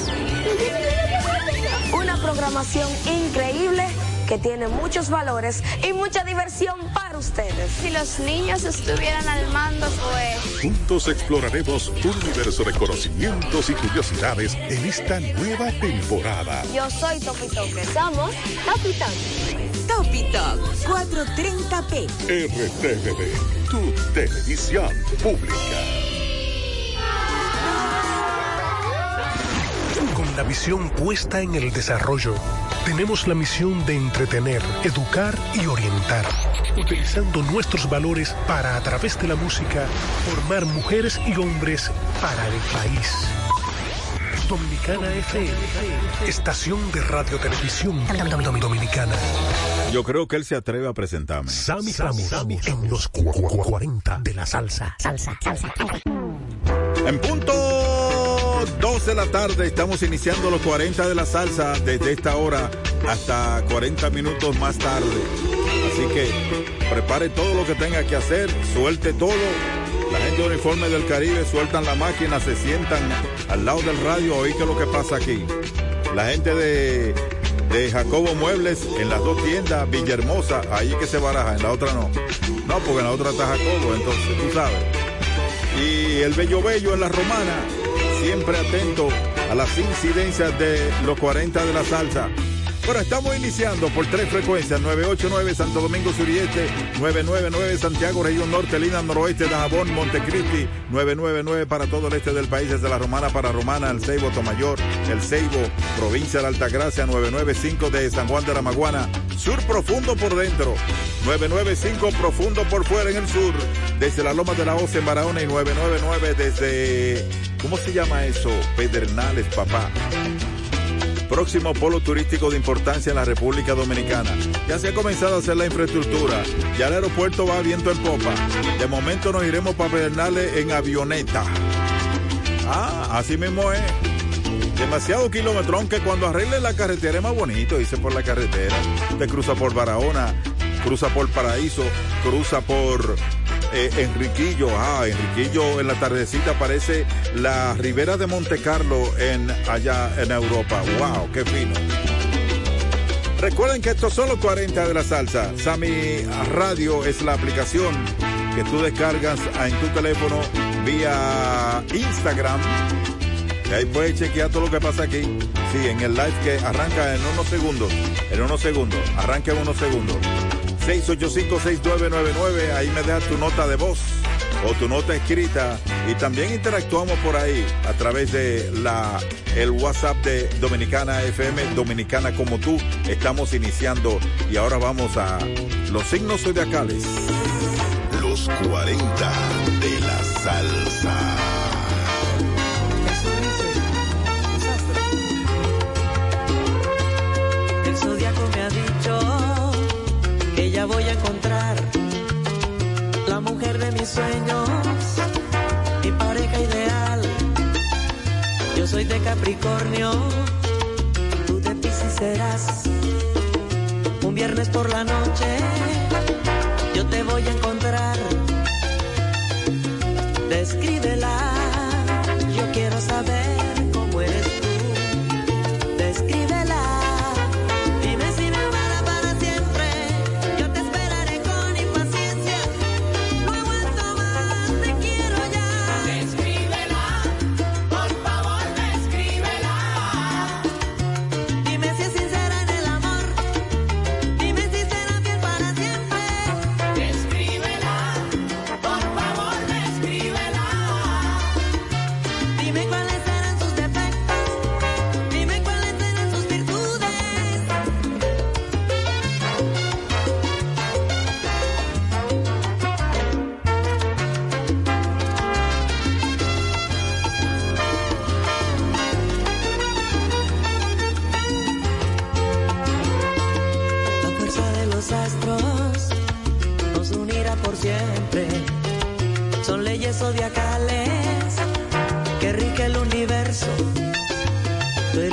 Una programación increíble que tiene muchos valores y mucha diversión para ustedes. Si los niños estuvieran al mando, pues... Juntos exploraremos un universo de conocimientos y curiosidades en esta nueva temporada. Yo soy Topi Talker. Somos Topi Talk. Topi Talk, cuatrocientos treinta p. R T V D, tu televisión pública. Con la visión puesta en el desarrollo, tenemos la misión de entretener, educar y orientar, utilizando nuestros valores para, a través de la música, formar mujeres y hombres para el país. Dominicana F M, estación de radio televisión dominicana. Yo creo que él se atreve a presentarme. Sammy Ramos en los cuarenta de la salsa. Salsa, salsa, salsa. En punto doce de la tarde estamos iniciando los cuarenta de la salsa desde esta hora hasta cuarenta minutos más tarde. Así que prepare todo lo que tenga que hacer, suelte todo. La gente de Uniforme del Caribe sueltan la máquina, se sientan al lado del radio a oír qué es lo que pasa aquí. La gente de, de Jacobo Muebles en las dos tiendas, Villahermosa, ahí que se baraja, en la otra no. No, porque en la otra está Jacobo, entonces tú sabes. Y el Bello Bello en la Romana, siempre atento a las incidencias de los cuarenta de la salsa. Bueno, estamos iniciando por tres frecuencias, novecientos ochenta y nueve Santo Domingo Surieste, novecientos noventa y nueve Santiago, región norte, Lina noroeste, Dajabón, Montecristi, novecientos noventa y nueve para todo el este del país, desde la Romana para Romana, el Ceibo, Tomayor, el Ceibo, provincia de Altagracia, novecientos noventa y cinco de San Juan de la Maguana, sur profundo por dentro, novecientos noventa y cinco profundo por fuera en el sur, desde la Loma de la Oce en Barahona y novecientos noventa y nueve desde, ¿cómo se llama eso? Pedernales, papá. Próximo polo turístico de importancia en la República Dominicana. Ya se ha comenzado a hacer la infraestructura. Ya el aeropuerto va a viento en popa. De momento nos iremos para Pedernales en avioneta. Ah, así mismo es. Demasiado kilómetro, aunque cuando arreglen la carretera es más bonito, dice por la carretera. Te cruza por Barahona, cruza por Paraíso, cruza por eh, Enriquillo. Ah, Enriquillo en la tardecita parece la ribera de Monte Carlo en, allá en Europa. ¡Wow! ¡Qué fino! Recuerden que estos son los cuarenta de la salsa. Sammy Radio es la aplicación que tú descargas en tu teléfono vía Instagram. Y ahí puedes chequear todo lo que pasa aquí. Sí, en el live que arranca en unos segundos. En unos segundos. Arranca en unos segundos. seis ocho cinco, seis nueve nueve nueve. Ahí me dejas tu nota de voz o tu nota escrita. Y también interactuamos por ahí a través de la el WhatsApp de Dominicana F M, Dominicana como tú. Estamos iniciando y ahora vamos a los signos zodiacales. Los cuarenta de la salsa. El zodiaco me ha dicho que ya voy a encontrar la mujer de mis sueños, mi pareja ideal. Yo soy de Capricornio, tú de Piscis serás. Un viernes por la noche yo te voy a encontrar. Descríbela, yo quiero saber cómo eres tú. Descríbela.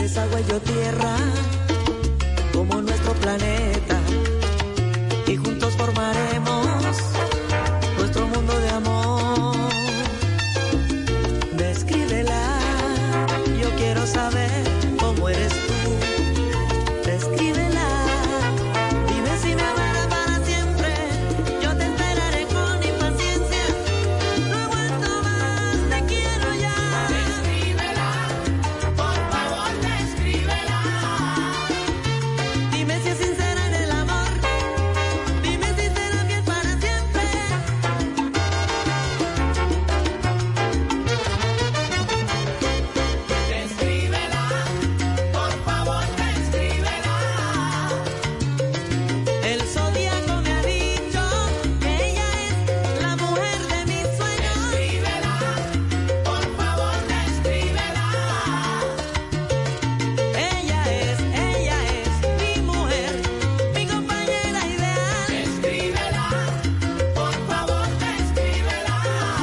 eres agua y yo tierra, como nuestro planeta, y juntos formaremos nuestro mundo de amor. Descríbela, yo quiero saber cómo eres tú. Descríbela, dime si me amarás para siempre, yo te esperaré con impaciencia, no aguanto más, te quiero ya. Descríbela, por favor, descríbela. Dime si es sincera en el amor, dime si será fiel para siempre. Descríbela, por favor, descríbela. El zodiaco me ha dicho que ella es la mujer de mis sueños. Descríbela, por favor, descríbela. Ella es, ella es mi mujer, mi compañera ideal. Descríbela, por favor, descríbela.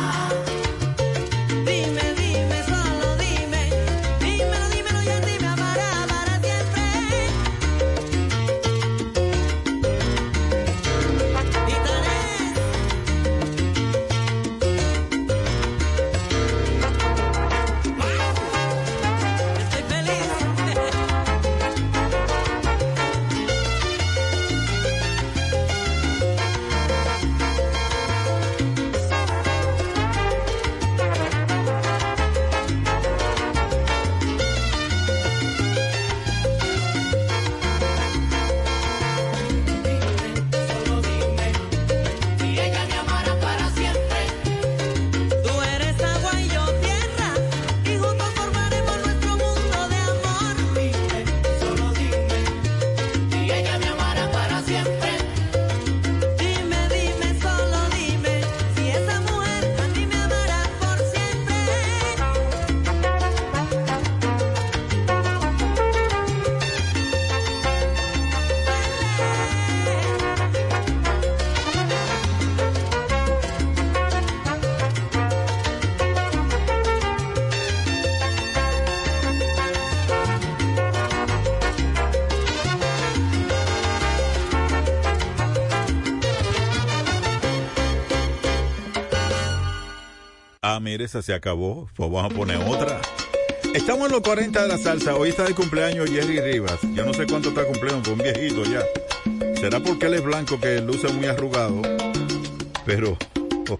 Dime, dime, solo dime, dímelo, dímelo y así me amará para siempre. Y tal estoy feliz. Solo dime, y ella me amará para siempre. Tú eres agua y yo tierra, y juntos formaremos nuestro mundo de amor. Dime, solo dime, y ella me amará para siempre. Dime, dime, solo dime, si esa mujer a mí me amará por siempre. Ah, mire, esa se acabó. Pues vamos a poner otra. Estamos en los cuarenta de la salsa. Hoy está de cumpleaños Jerry Rivas. Yo no sé cuánto está cumpliendo, con un viejito ya. Será porque él es blanco que luce muy arrugado. Pero... oh,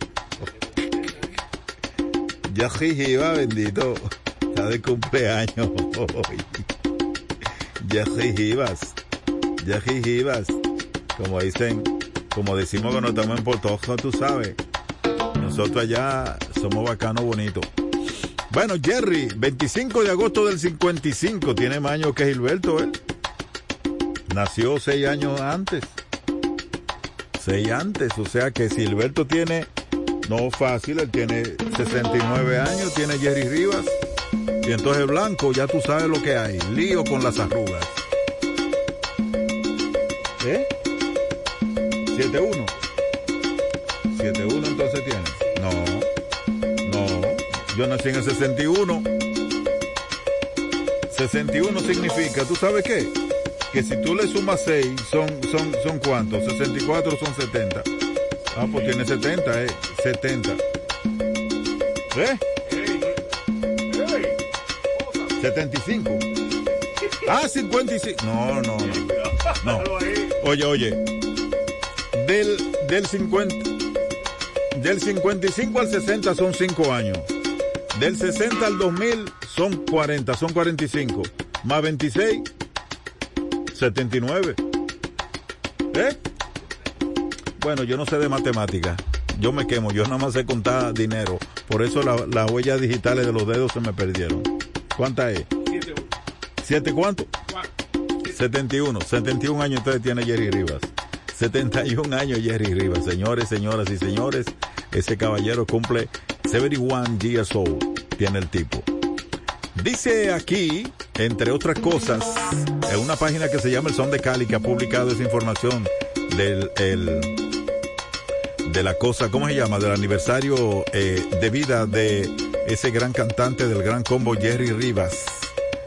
oh. Jerry Rivas, bendito. Está de cumpleaños hoy. Jerry Rivas. Jerry Rivas. Como dicen, como decimos cuando estamos en Potojo, tú sabes. Nosotros allá somos bacanos bonitos. Bueno, Jerry, veinticinco de agosto del cincuenta y cinco, tiene más años que Gilberto, ¿eh? Nació seis años antes. Seis antes, o sea que si Gilberto tiene, no fácil, él tiene sesenta y nueve años, tiene Jerry Rivas. Y entonces blanco, ya tú sabes lo que hay, lío con las arrugas. ¿Eh? siete uno. siete uno entonces tiene. No, no, yo nací en el sesenta y uno. sesenta y uno significa, ¿tú sabes qué? Que si tú le sumas seis, son, son, son ¿cuántos? sesenta y cuatro son setenta. Ah, pues tiene setenta, eh, setenta. ¿Eh? setenta y cinco. Ah, cincuenta y cinco. No, no, no. No. Oye, oye. Del, del cincuenta. Del cincuenta y cinco al sesenta son cinco años. Del sesenta al dos mil son cuarenta, son cuarenta y cinco. Más veintiséis, setenta y nueve. ¿Eh? Bueno, yo no sé de matemáticas. Yo me quemo, yo nada más sé contar dinero. Por eso la, las huellas digitales de los dedos se me perdieron. ¿Cuánta es? Siete. ¿Siete cuánto? setenta y uno. setenta y uno años entonces tiene Jerry Rivas. setenta y un años Jerry Rivas. Señores, señoras y señores, ese caballero cumple setenta y uno years old. Tiene el tipo. Dice aquí, entre otras cosas, en una página que se llama El Son de Cali, que ha publicado esa información del el, de la cosa, ¿cómo se llama? Del aniversario eh, de vida de ese gran cantante del gran combo Jerry Rivas.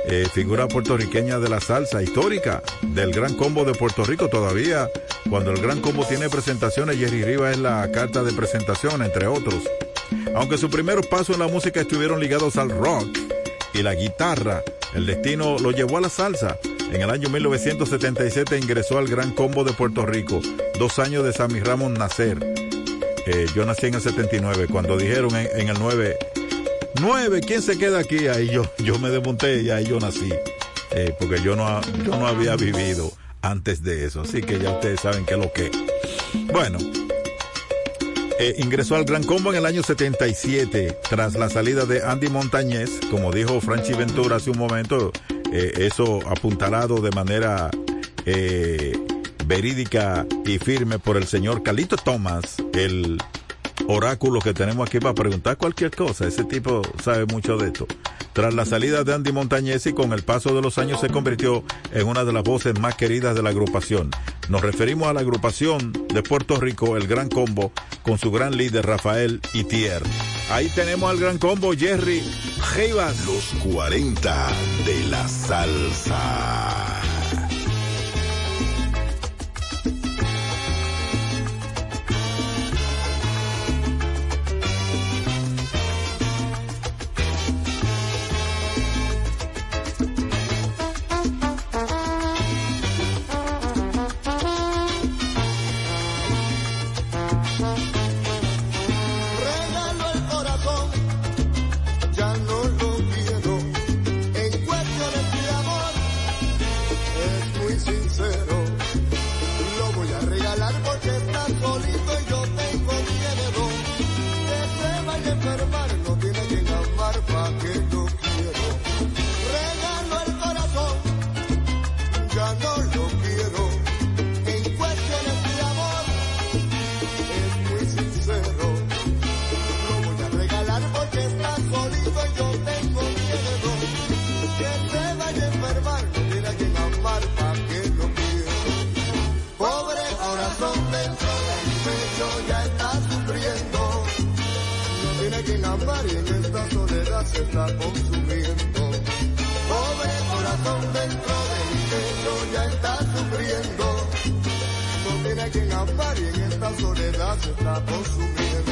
eh, figura puertorriqueña de la salsa histórica del Gran Combo de Puerto Rico. Todavía cuando el Gran Combo tiene presentaciones, Jerry Rivas es la carta de presentación, entre otros. Aunque sus primeros pasos en la música estuvieron ligados al rock y la guitarra, el destino lo llevó a la salsa. En el año mil novecientos setenta y siete ingresó al Gran Combo de Puerto Rico, dos años de Sammy Ramón nacer. Eh, yo nací en el setenta y nueve, cuando dijeron en, en el nueve, nueve, ¿quién se queda aquí? Ahí yo, yo me desmonté y ahí yo nací, eh, porque yo no, yo no había vivido antes de eso, así que ya ustedes saben qué es lo que. Bueno, eh, ingresó al Gran Combo en el año setenta y siete, tras la salida de Andy Montañez, como dijo Franchi Ventura hace un momento, eh, eso apuntalado de manera eh, verídica y firme por el señor Carlito Thomas, el oráculo que tenemos aquí para preguntar cualquier cosa. Ese tipo sabe mucho de esto. Tras la salida de Andy Montañez y con el paso de los años se convirtió en una de las voces más queridas de la agrupación. Nos referimos a la agrupación de Puerto Rico, el Gran Combo, con su gran líder Rafael Itier. Ahí tenemos al Gran Combo, Jerry Rivas. Los cuarenta de la salsa. Se está consumiendo. Pobre corazón dentro del pecho ya está sufriendo. No tiene a quien amar y en esta soledad se está consumiendo.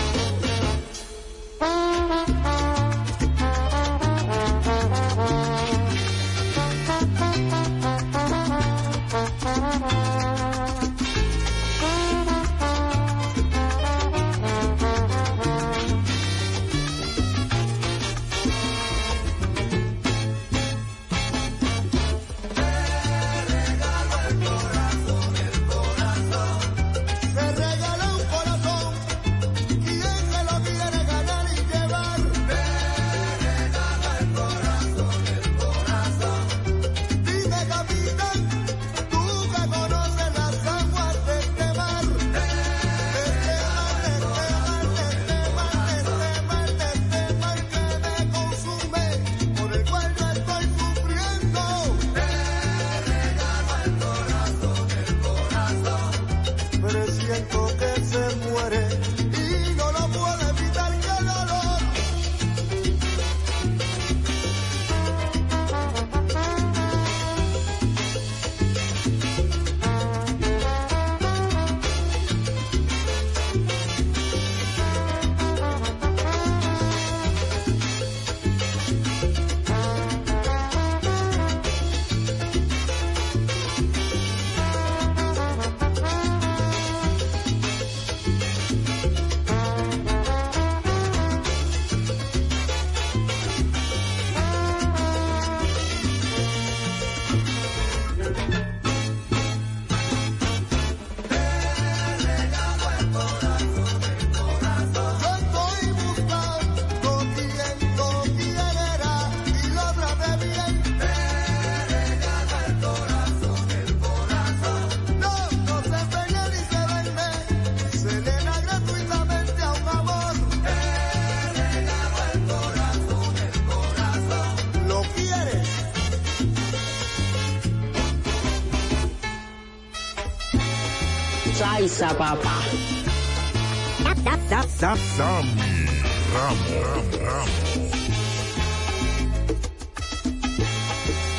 Salsa, papá. Sammy Ramos.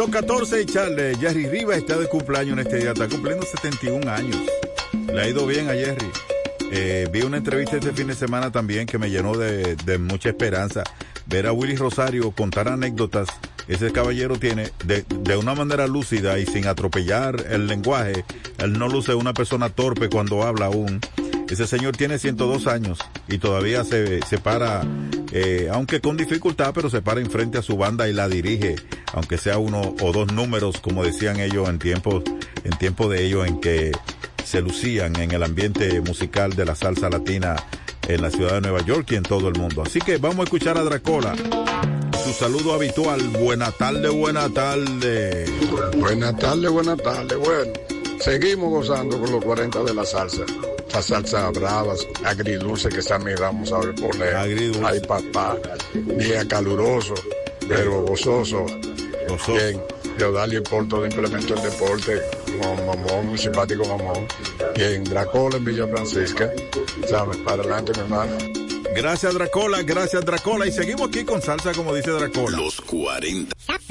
los catorce, Charles, Jerry Rivas está de cumpleaños en este día, está cumpliendo setenta y un años. Le ha ido bien a Jerry. Eh, vi una entrevista este fin de semana también que me llenó de, de mucha esperanza. Ver a Willy Rosario contar anécdotas. Ese caballero tiene, de, de una manera lúcida y sin atropellar el lenguaje, él no luce una persona torpe cuando habla aún. Ese señor tiene ciento dos años y todavía se, se para, eh, aunque con dificultad, pero se para enfrente a su banda y la dirige, aunque sea uno o dos números, como decían ellos en tiempos, en tiempo de ellos en que se lucían en el ambiente musical de la salsa latina en la ciudad de Nueva York y en todo el mundo. Así que vamos a escuchar a Dracola. Su saludo habitual. Buena tarde, buena tarde. Buena tarde, buena tarde. Bueno, seguimos gozando con los cuarenta de la salsa. La salsa bravas, agridulce que también vamos a ver poner. Agridulce. Ay, papá. Día caluroso, pero gozoso. Gozoso. Bien. Yo darle el porto de implemento del deporte, como mamón, un simpático mamón. Bien, Dracola en Villa Francisca. ¿Sabes? Para adelante, mi hermano. Gracias, Dracola, gracias, Dracola. Y seguimos aquí con salsa, como dice Dracola. Los cuarenta.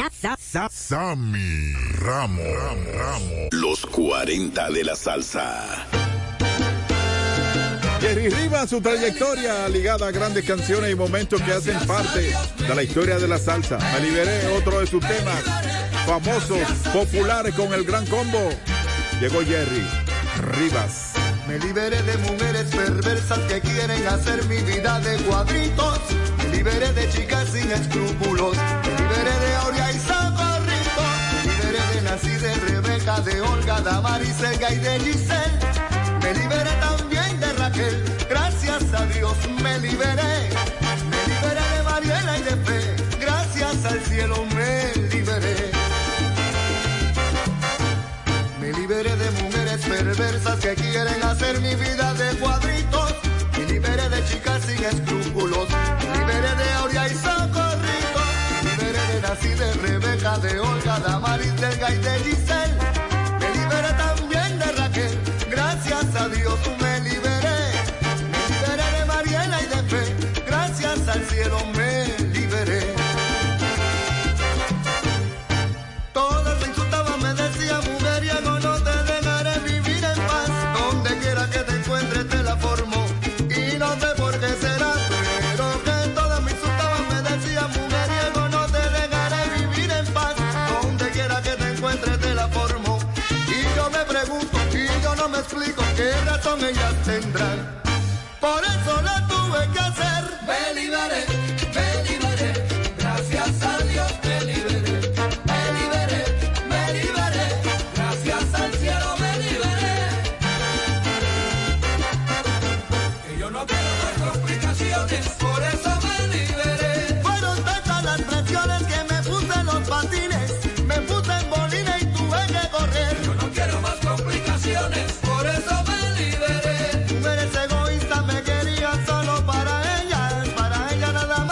Sammy Ramos. Los cuarenta de la salsa. Jerry Rivas, su trayectoria ligada a grandes canciones y momentos que hacen parte de la historia de la salsa. Me liberé, otro de sus temas famosos, populares con el gran combo. Llegó Jerry Rivas. Me liberé de mujeres perversas que quieren hacer mi vida de cuadritos. Me liberé de chicas sin escrúpulos. Me liberé de Aurea y Socorrito. Me liberé de Nancy, de Rebeca, de Olga, Damaris, Elga y de Giselle. Me liberé también de Raquel. Gracias a Dios me liberé. Me liberé de Mariela y de Fe. Gracias al cielo me liberé. Me liberé de mujeres perversas que quieren hacer mi vida de cuadritos. Me liberé de chicas sin escrúpulos. Me liberé de Aurea y Socorrito. Me liberé de Nancy, de Rebeca, de Olga, Damaris, Delga y de Giselle. Me liberé también de Raquel. Gracias a Dios me liberé. Me liberé de Mariela y de Fe. Gracias al cielo me liberé. Todas me insultaban, me decían mujeriego, no te dejaré vivir en paz. Donde quiera que te encuentres te la formo. Y no sé por qué será, pero que todas me insultaban, me decían mujeriego, no te dejaré vivir en paz. Donde quiera que te encuentres te la formo. Y yo me pregunto, y yo no me explico qué razón ellas tendrán. Por eso la tuve que hacer. Me liberé, me liberé. Gracias a Dios me liberé. Me liberé, me liberé. Gracias al cielo me liberé. Que yo no quiero más complicaciones. Por eso me liberé. Fueron tantas las presiones que me puse en los patines. Me puse en bolina y tuve que correr. Yo no quiero más complicaciones. Por eso me liberé. Mujeres egoístas me querían solo para ellas. Para ellas nada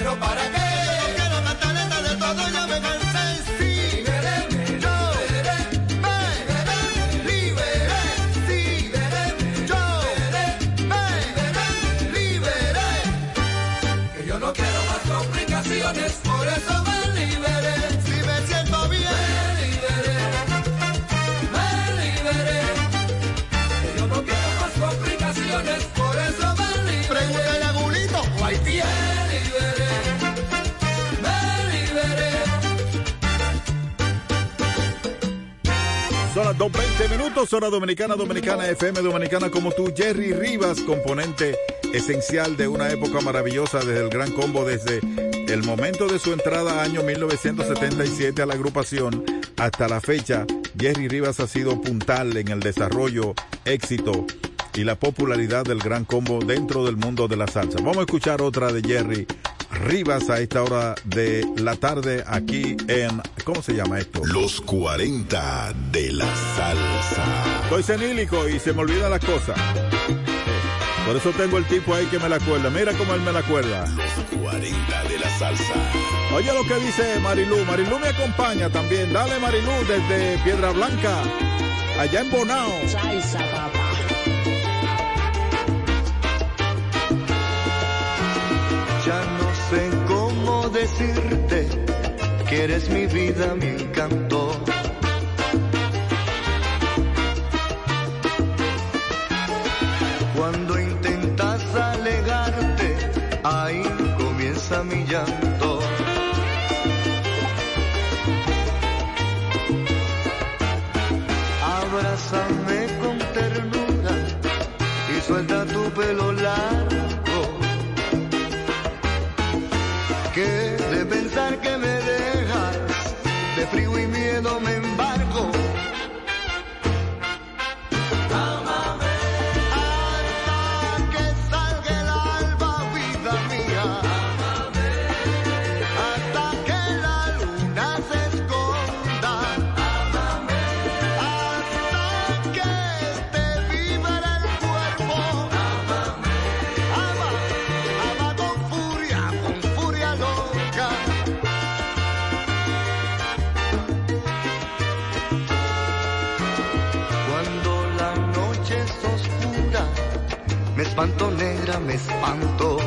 pero ¿para qué? Yo no quiero cantaleta de todo, ya me cansé. Sí, libéreme, yo me liberé. Sí, yo me liberé. Que yo no quiero más complicaciones, por eso me liberé. Si me siento bien, me liberé. Me liberé. Que yo no quiero más complicaciones, por eso me liberé. Pregúntale a Gulito o Haití. Me liberé. Me liberé. Son las dos veinte minutos, hora dominicana, dominicana F M, dominicana como tú. Jerry Rivas, componente esencial de una época maravillosa desde el Gran Combo, desde el momento de su entrada año mil novecientos setenta y siete a la agrupación hasta la fecha. Jerry Rivas ha sido puntal en el desarrollo, éxito y la popularidad del Gran Combo dentro del mundo de la salsa. Vamos a escuchar otra de Jerry Rivas a esta hora de la tarde aquí en, ¿cómo se llama esto? Los cuarenta de la salsa. Estoy senílico y se me olvidan las cosas. Por eso tengo el tipo ahí que me la acuerda. Mira cómo él me la acuerda. Los cuarenta de la salsa. Oye lo que dice Marilú. Marilú me acompaña también. Dale, Marilú, desde Piedra Blanca, allá en Bonao. Salsa, papá. Ya no sé cómo decirte que eres mi vida, mi encanto. Cuando intentas alegarte, ahí comienza mi llanto. Abrázame con ternura y suelta tu pelo largo. Que de pensar que me dejas, de frío y miedo me embargo. Ámame hasta que salga el alba, vida mía. Ámame hasta que la luna se esconda. Ámame hasta que te vibra el cuerpo. Ámame, ama, ama con furia, con furia loca. Cuando la noche es oscura, me espanto negra, me espanto.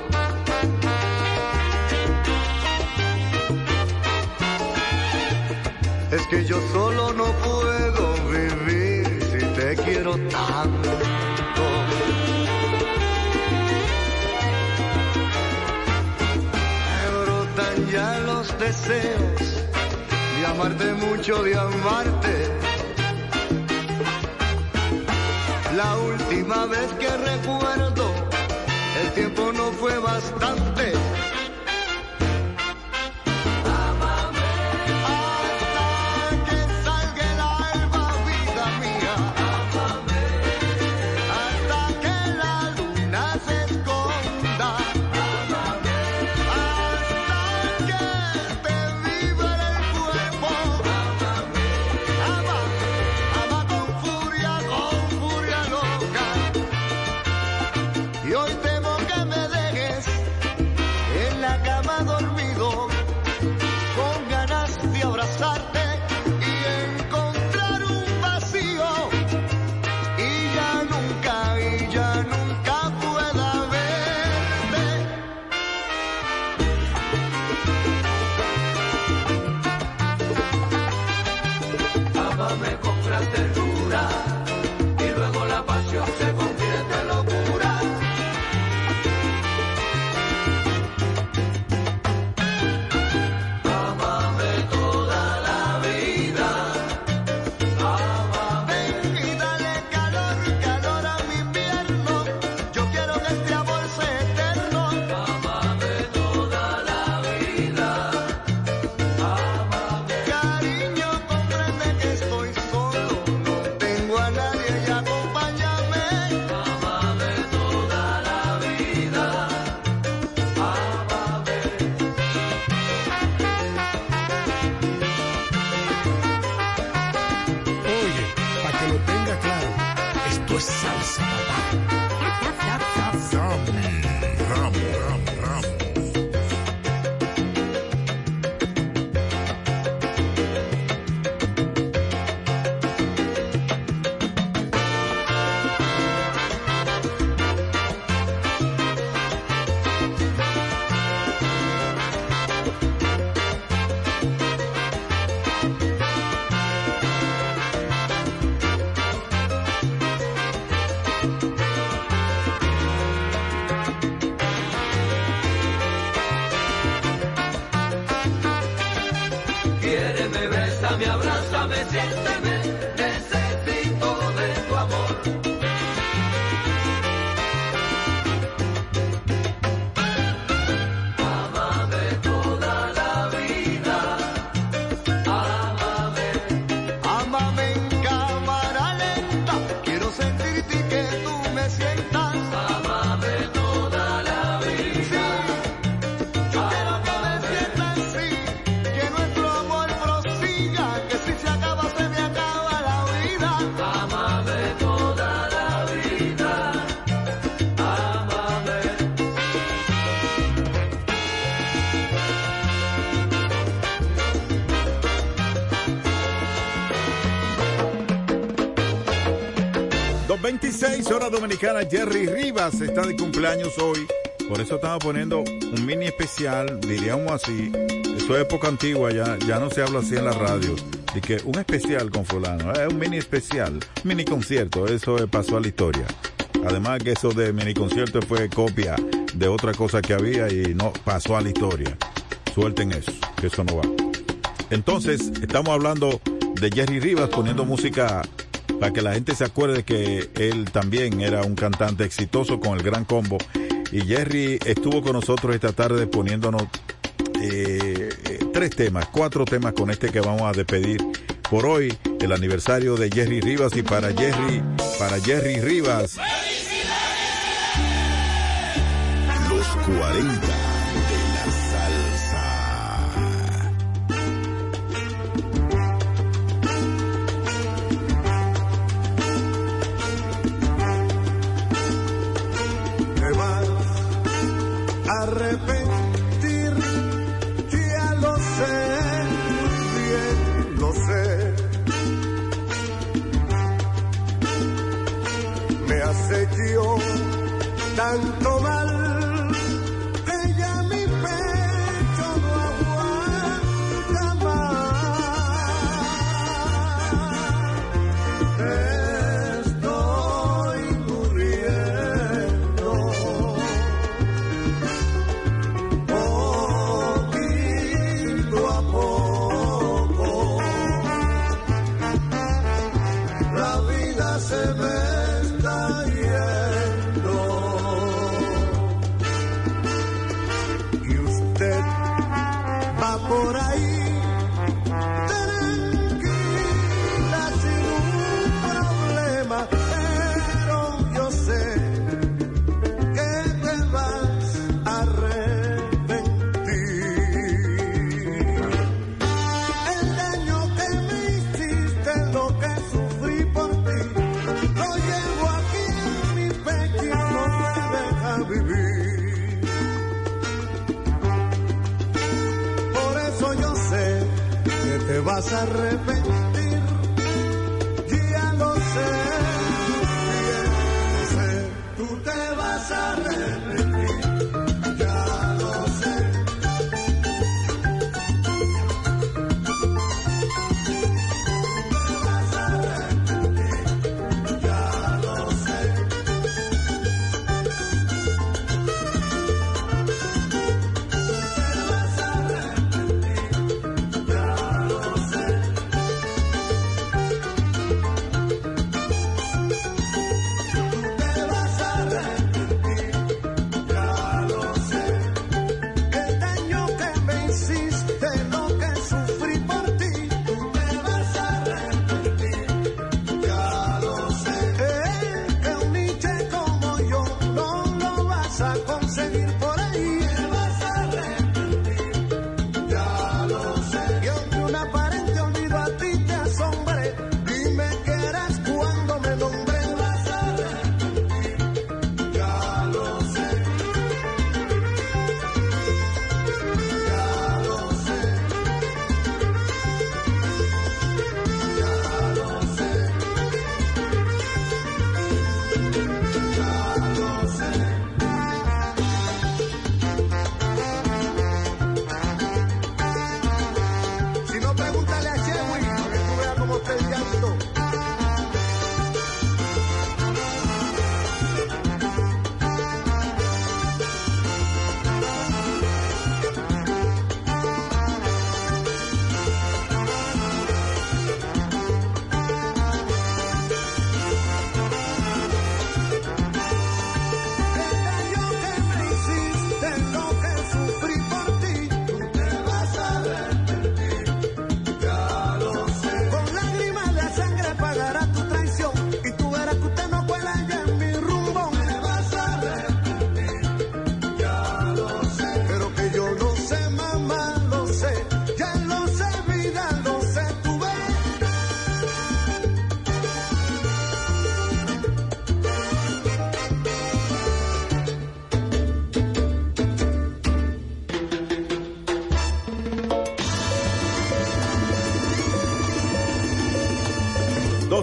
Es que yo solo no puedo vivir si te quiero tanto. Me brotan ya los deseos de amarte mucho, de amarte. La última vez que recuerdo, el tiempo no fue bastante. Ámame hasta que salga el alba, vida mía. Ámame hasta que la luna se esconda. Ámame hasta que te vibre el cuerpo. Ámame, ama, ama con furia, con furia loca. Y hoy temo que me dejes Bésame, abrázame, siénteme, necesito de tu amor. Ámame toda la vida, ámame, ámame en cámara lenta, quiero sentirte y que tú me sientas. Ámame toda la vida, yo quiero que me sientas así, que nuestro amor prosiga, que si se acaba se me acaba la vida. Ámame toda la vida, ámame. dos veintiséis, hora dominicana. Jerry Rivas está de cumpleaños hoy. Por eso estamos poniendo un mini especial, diríamos así. Eso es época antigua, ya, ya no se habla así en la radio. De que un especial con fulano, es un mini especial, mini concierto, eso pasó a la historia. Además que eso de mini concierto fue copia de otra cosa que había y no pasó a la historia. Suelten eso, que eso no va. Entonces, estamos hablando de Jerry Rivas poniendo música para que la gente se acuerde que él también era un cantante exitoso con el Gran Combo. Y Jerry estuvo con nosotros esta tarde poniéndonos eh, tres temas, cuatro temas con este que vamos a despedir por hoy, el aniversario de Jerry Rivas. Y para Jerry, para Jerry Rivas, Los cuarenta de la salsa. Te vas a arrepentir, ya lo sé, bien lo sé. Me has hecho tanto mal que ya mi pecho no aguanta más. Estoy muriendo poquito a poco. La vida se me está yendo y usted va por ahí tranquila sin un problema, pero yo sé que te vas a arrepentir. El daño que me hiciste, lo que sufrí por ti, lo llevo aquí en mi pecho y no me deja vivir. Por eso yo sé que te vas a arrepentir. Ya lo sé, bien lo sé. Tú te vas a arrepentir. Ya lo sé. Te vas a arrepentir. Ya lo sé. Te vas a arrepentir. Ya lo sé.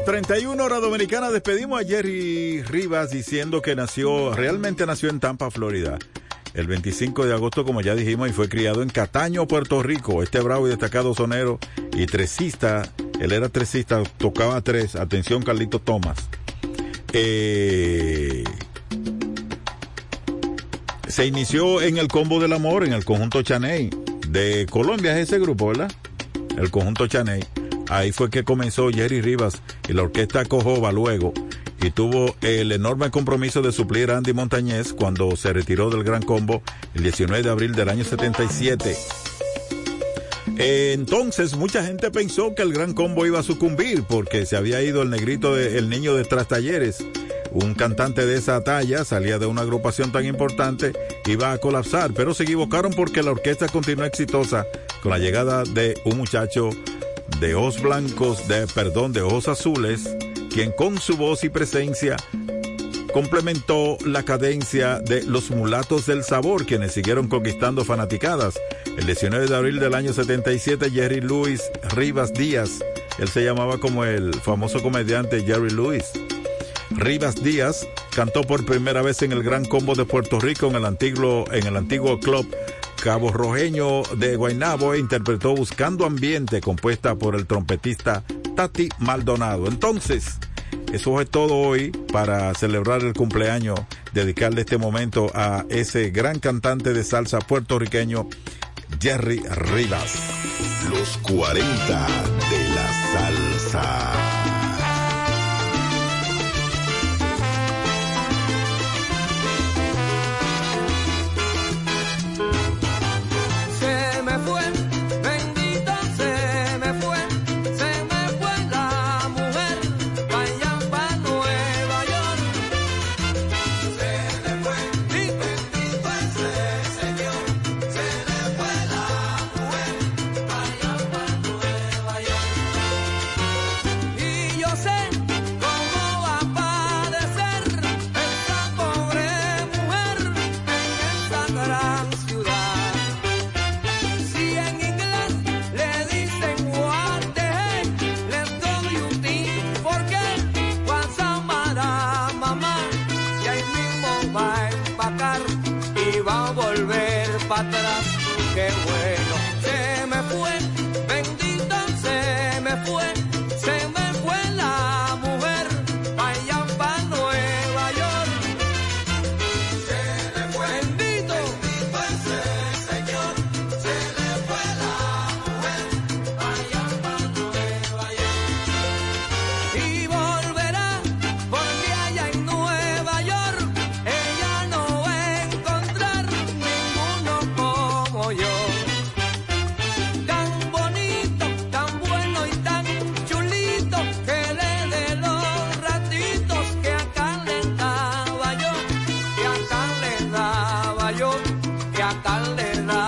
Bueno, treinta y una horas dominicanas. Despedimos a Jerry Rivas diciendo que nació, realmente nació en Tampa, Florida, el veinticinco de agosto, como ya dijimos, y fue criado en Cataño, Puerto Rico. Este bravo y destacado sonero y tresista, él era tresista, tocaba tres. Atención, Carlito Thomas. Eh, se inició en el Combo del Amor, en el conjunto Chaney de Colombia, es ese grupo, ¿verdad? El conjunto Chaney. Ahí fue que comenzó Jerry Rivas y la orquesta Cojoba luego, y tuvo el enorme compromiso de suplir a Andy Montañez cuando se retiró del Gran Combo el diecinueve de abril del año setenta y siete. Entonces mucha gente pensó que el Gran Combo iba a sucumbir porque se había ido el negrito, de, el niño de Trastalleres. Un cantante de esa talla, salía de una agrupación tan importante, iba a colapsar, pero se equivocaron porque la orquesta continuó exitosa con la llegada de un muchacho de ojos blancos, de perdón, de ojos azules, quien con su voz y presencia complementó la cadencia de los Mulatos del Sabor, quienes siguieron conquistando fanaticadas. El diecinueve de abril del año setenta y siete, Jerry Luis Rivas Díaz, él se llamaba como el famoso comediante Jerry Lewis Rivas Díaz, cantó por primera vez en el Gran Combo de Puerto Rico en el antiguo, en el antiguo club Cabo Rojeño de Guaynabo, e interpretó Buscando Ambiente, compuesta por el trompetista Tati Maldonado. Entonces, eso es todo hoy para celebrar el cumpleaños, dedicarle este momento a ese gran cantante de salsa puertorriqueño, Jerry Rivas. Los cuarenta de la salsa. Atrás, qué bueno, se me fue, bendito se me fue, se me fue la mujer, pa' allá pa' Nueva York. Se le fue, bendito, bendito es el Señor, se le fue la mujer, pa' allá pa' Nueva York. Y volverá, porque allá en Nueva York, ella no va a encontrar como yo, tan bonito, tan bueno y tan chulito, que le dé los ratitos que acá le daba yo, que acá le daba yo, que acá le daba.